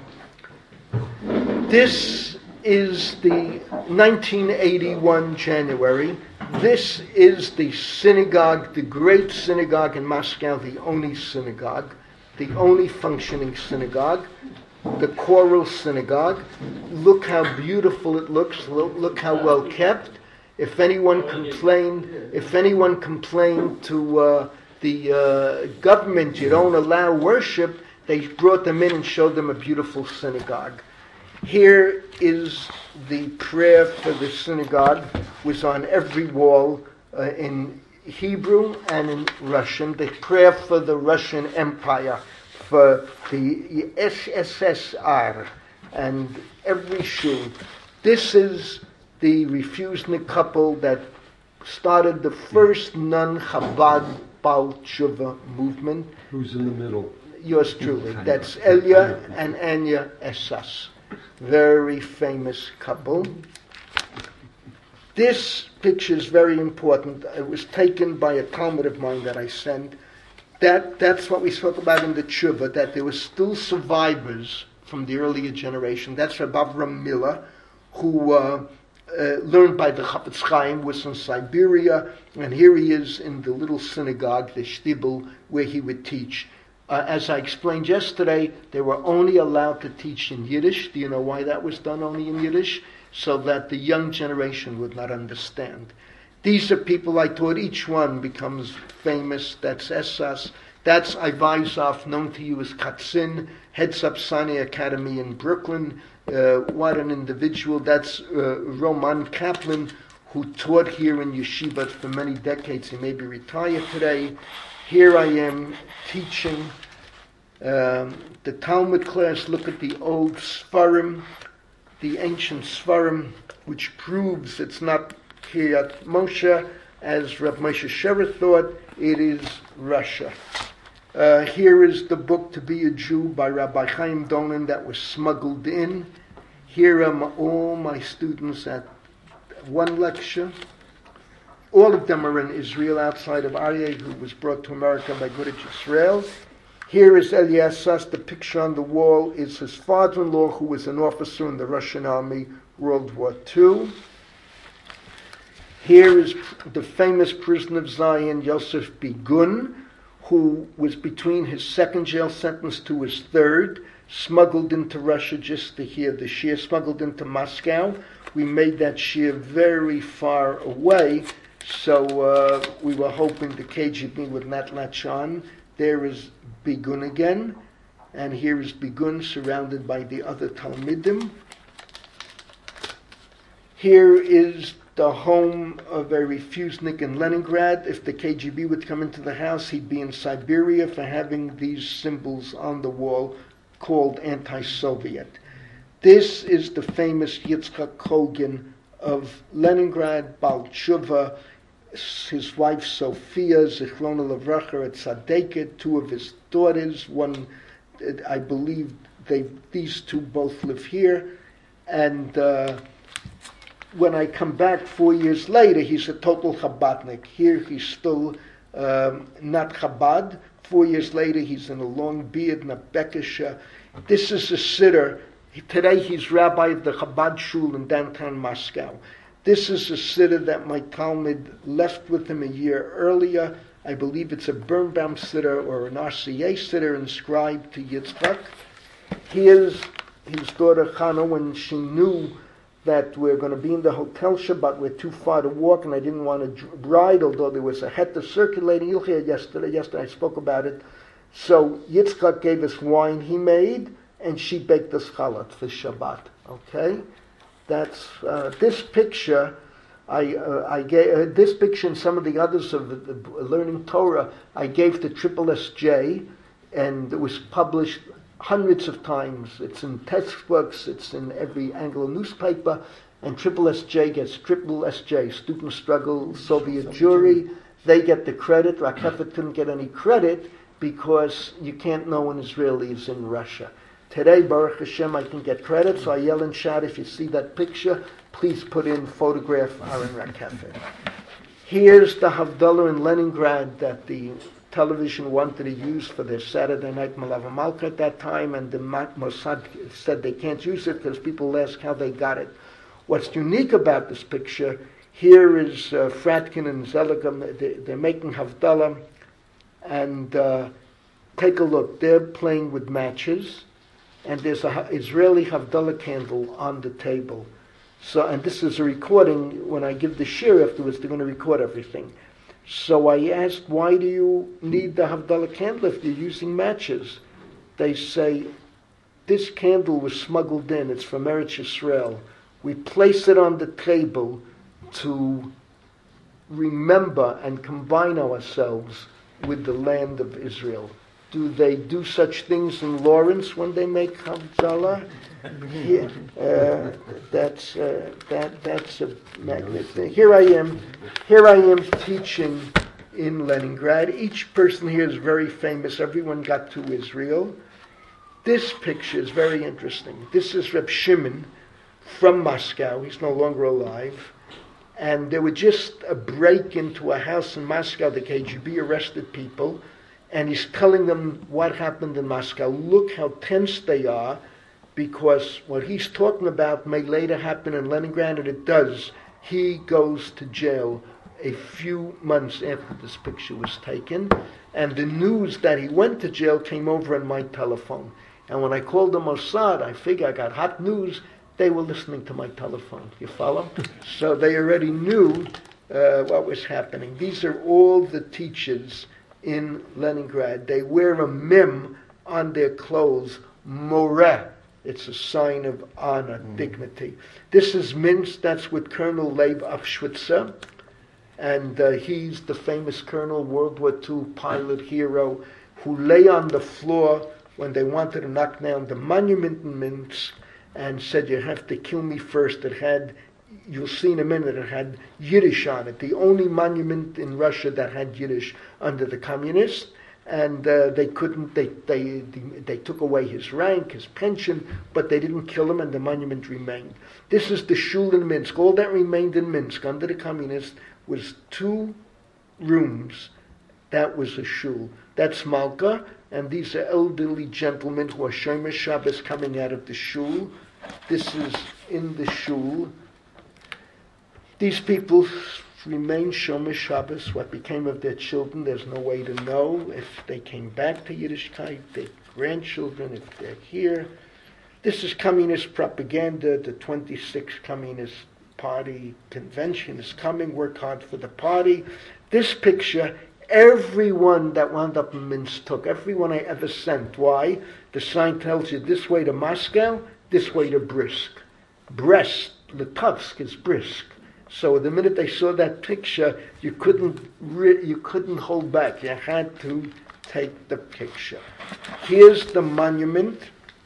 this is the nineteen eighty-one January. This is the synagogue, the great synagogue in Moscow, the only synagogue, the only functioning synagogue. The choral synagogue. Look how beautiful it looks. Look, look how well kept. If anyone complained, if anyone complained to uh, the uh, government, you don't allow worship, they brought them in and showed them a beautiful synagogue. Here is the prayer for the synagogue. It was on every wall uh, in Hebrew and in Russian. The prayer for the Russian Empire, for the S S S R and every shul. This is the refusnik couple that started the first non-Chabad Baal Tshuva movement. Who's in the middle? Yours truly. That's Elia and Anya Esas. Very famous couple. This picture is very important. It was taken by a Talmud of mine that I sent. That that's what we spoke about in the tshuva, that there were still survivors from the earlier generation. That's Rabbi Avram Miller, who uh, uh, learned by the Chafetz Chaim, was in Siberia, and here he is in the little synagogue, the shtibel, where he would teach. Uh, as I explained yesterday, they were only allowed to teach in Yiddish. Do you know why that was done only in Yiddish? So that the young generation would not understand. These are people I taught, each one becomes famous. That's Esas. That's Ivaizov, known to you as Katzin, heads up Sinai Academy in Brooklyn. Uh, what an individual. That's uh, Roman Kaplan, who taught here in yeshiva for many decades. He may be retired today. Here I am teaching um, the Talmud class. Look at the old Sfarim, the ancient Sfarim, which proves it's not Kiryat Moshe, as Rav Moshe Sherer thought. It is Russia. Uh, here is the book To Be a Jew by Rabbi Chaim Dolan that was smuggled in. Here are my, all my students at one lecture. All of them are in Israel, outside of Aryeh, who was brought to America by Gudic Israel. Here is Eliasas. The picture on the wall is his father-in-law, who was an officer in the Russian army, World War Two. Here is the famous prisoner of Zion, Yosef Bigun, who was between his second jail sentence to his third, smuggled into Russia just to hear the shir, smuggled into Moscow. We made that shir very far away, so uh, we were hoping the K G B would not latch on. There is Bigun again, and here is Bigun surrounded by the other Talmidim. Here is the home of a refusenik in Leningrad. If the K G B would come into the house, he'd be in Siberia for having these symbols on the wall called anti-Soviet. This is the famous Yitzchak Kogan of Leningrad, Baal Tshuva, his wife Sophia, Zichrona Levracha at Tzadeket, two of his daughters, one, I believe, they these two both live here, and uh, when I come back four years later, he's a total Chabadnik. Here he's still um, not Chabad. Four years later, he's in a long beard and a bekisha. This is a sitter. Today he's rabbi of the Chabad Shul in downtown Moscow. This is a sitter that my Talmud left with him a year earlier. I believe it's a Birnbaum sitter or an R C A sitter inscribed to Yitzchak. Here's his daughter Chana when she knew that we're going to be in the hotel Shabbat, we're too far to walk, and I didn't want to ride, although there was a heta circulating. You'll hear yesterday, yesterday I spoke about it. So Yitzchak gave us wine he made, and she baked us challah for Shabbat. Okay? That's, uh, this picture, I, uh, I gave, uh, this picture and some of the others of the, the Learning Torah, I gave to Triple S J, and it was published hundreds of times. It's in textbooks, it's in every Anglo newspaper, and Triple S J gets Triple S J, Student Struggle, Soviet Jewry. They get the credit. Rakefet couldn't get any credit because you can't know an Israeli is in Russia. Today, Baruch Hashem, I can get credit, so I yell and shout, if you see that picture, please put in photograph Aaron Rakefet. Here's the Havdalah in Leningrad that the television wanted to use for their Saturday night Malava Malka at that time, and the Mossad said they can't use it because people ask how they got it. What's unique about this picture, here is uh, Fratkin and Zeligam, they, they're making Havdalah, and uh, take a look, they're playing with matches, and there's an Israeli Havdalah candle on the table. So, and this is a recording. When I give the shir afterwards, they're going to record everything. So I asked, why do you need the Havdalah candle if you're using matches? They say, this candle was smuggled in. It's from Eretz Yisrael. We place it on the table to remember and combine ourselves with the land of Israel. Do they do such things in Lawrence when they make Havdalah? Yeah, uh, that's uh, that that's a magnificent. Here I am, here I am teaching in Leningrad. Each person here is very famous. Everyone got to Israel. This picture is very interesting. This is Reb Shimon from Moscow. He's no longer alive. And there was just a break into a house in Moscow. The K G B arrested people. And he's telling them what happened in Moscow. Look how tense they are, because what he's talking about may later happen in Leningrad, and it does. He goes to jail a few months after this picture was taken, and the news that he went to jail came over on my telephone. And when I called the Mossad, I figure I got hot news, they were listening to my telephone. You follow? So they already knew uh, what was happening. These are all the teachers in Leningrad. They wear a mem on their clothes, Moreh. It's a sign of honor, mm. dignity. This is Minsk. That's with Colonel Leib Aufschwitzer. And uh, he's the famous Colonel, World War Two pilot hero, who lay on the floor when they wanted to knock down the monument in Minsk and said, you have to kill me first. It had, you'll see in a minute, it had Yiddish on it. The only monument in Russia that had Yiddish under the communists. And uh, they couldn't, they, they, they took away his rank, his pension, but they didn't kill him and the monument remained. This is the shul in Minsk. All that remained in Minsk under the communists was two rooms. That was a shul. That's Malka, and these are elderly gentlemen who are Shomer Shabbos coming out of the shul. This is in the shul. These people remain Shomer Shabbos. What became of their children, there's no way to know. If they came back to Yiddishkeit, their grandchildren, if they're here. This is communist propaganda. The twenty-sixth Communist Party convention is coming. Work hard for the party. This picture, everyone that wound up in Minsk took. Everyone I ever sent. Why? The sign tells you this way to Moscow, this way to Brisk. Brest, Litovsk is Brisk. So the minute they saw that picture, you couldn't re- you couldn't hold back. You had to take the picture. Here's the monument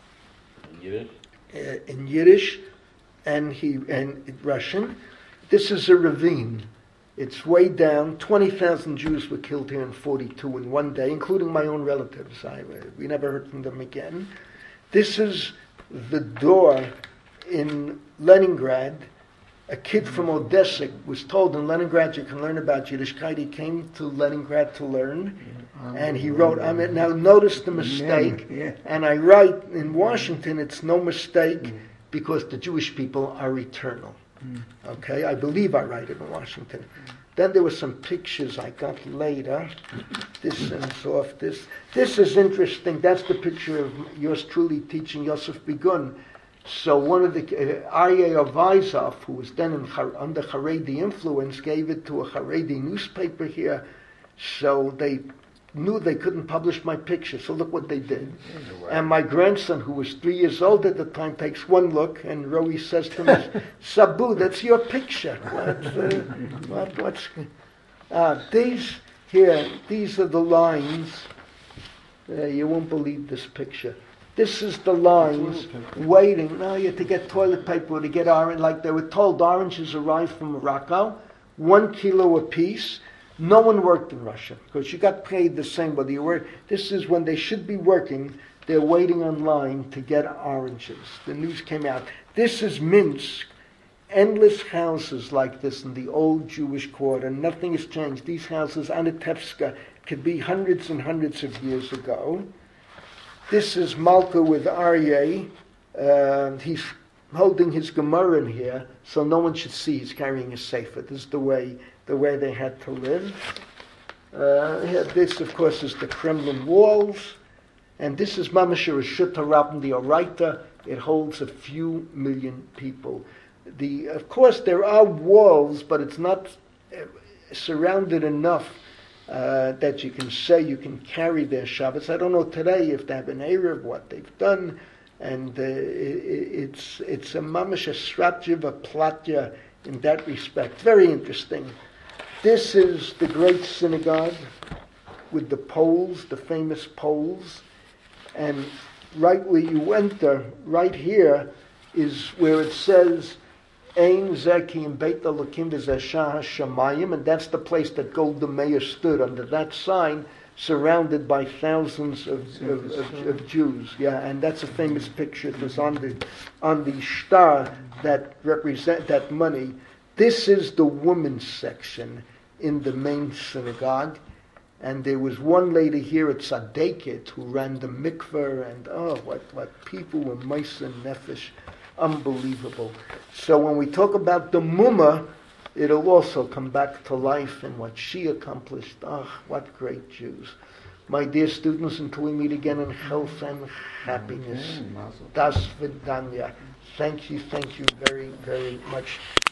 in Yiddish, uh, in Yiddish and he and in Russian. This is a ravine. It's way down. Twenty thousand Jews were killed here in forty-two in one day, including my own relatives. I, we never heard from them again. This is the door in Leningrad. A kid from Odessa was told in Leningrad you can learn about Yiddishkeit. He came to Leningrad to learn, and he wrote, I mean, now notice the mistake, and I write in Washington it's no mistake because the Jewish people are eternal. Okay, I believe I write it in Washington. Then there were some pictures I got later. This ends off this. This is interesting. That's the picture of yours truly teaching Yosef Begun. So one of the uh, Aryeh Avizov, who was then in, under Haredi influence, gave it to a Haredi newspaper here. So they knew they couldn't publish my picture. So look what they did. And my grandson, who was three years old at the time, takes one look, and Roey says to me, "Sabu, that's your picture." What, uh, what, what's uh, these here? These are the lines. Uh, you won't believe this picture. This is the lines waiting. Now you have to get toilet paper to get orange. Like they were told, oranges arrived from Morocco, one kilo a piece. No one worked in Russia because you got paid the same whether you work. This is when they should be working. They're waiting online to get oranges. The news came out. This is Minsk. Endless houses like this in the old Jewish quarter. Nothing has changed. These houses, Anatevska, could be hundreds and hundreds of years ago. This is Malka with Aryeh. Uh, he's holding his Gemara in here, so no one should see he's carrying a sefer. This is the way the way they had to live. Uh, this, of course, is the Kremlin walls, and this is Mamash Reshut HaRabban, the Oraita. It holds a few million people. The, of course, there are walls, but it's not uh, surrounded enough Uh, that you can say you can carry their Shabbos. I don't know today if they have an Erev, what they've done, and uh, it, it's it's a mamash, a stratjiv, a platya in that respect. Very interesting. This is the great synagogue with the poles, the famous poles, and right where you enter, right here, is where it says Ein Zeki in Beit Elokim v'Zeh Shamayim, and that's the place that Golda Meir stood under that sign, surrounded by thousands of, of, of, of Jews. Yeah, and that's a famous picture. It was on the on the star that represent that money. This is the women's section in the main synagogue, and there was one lady here at Tzadeket who ran the mikveh, and oh, what what people were meisa nefesh. Unbelievable. So when we talk about the Mumma, it'll also come back to life and what she accomplished. Ah, oh, what great Jews. My dear students, until we meet again in health and happiness. Das Vidanya. Thank you, thank you very, very much.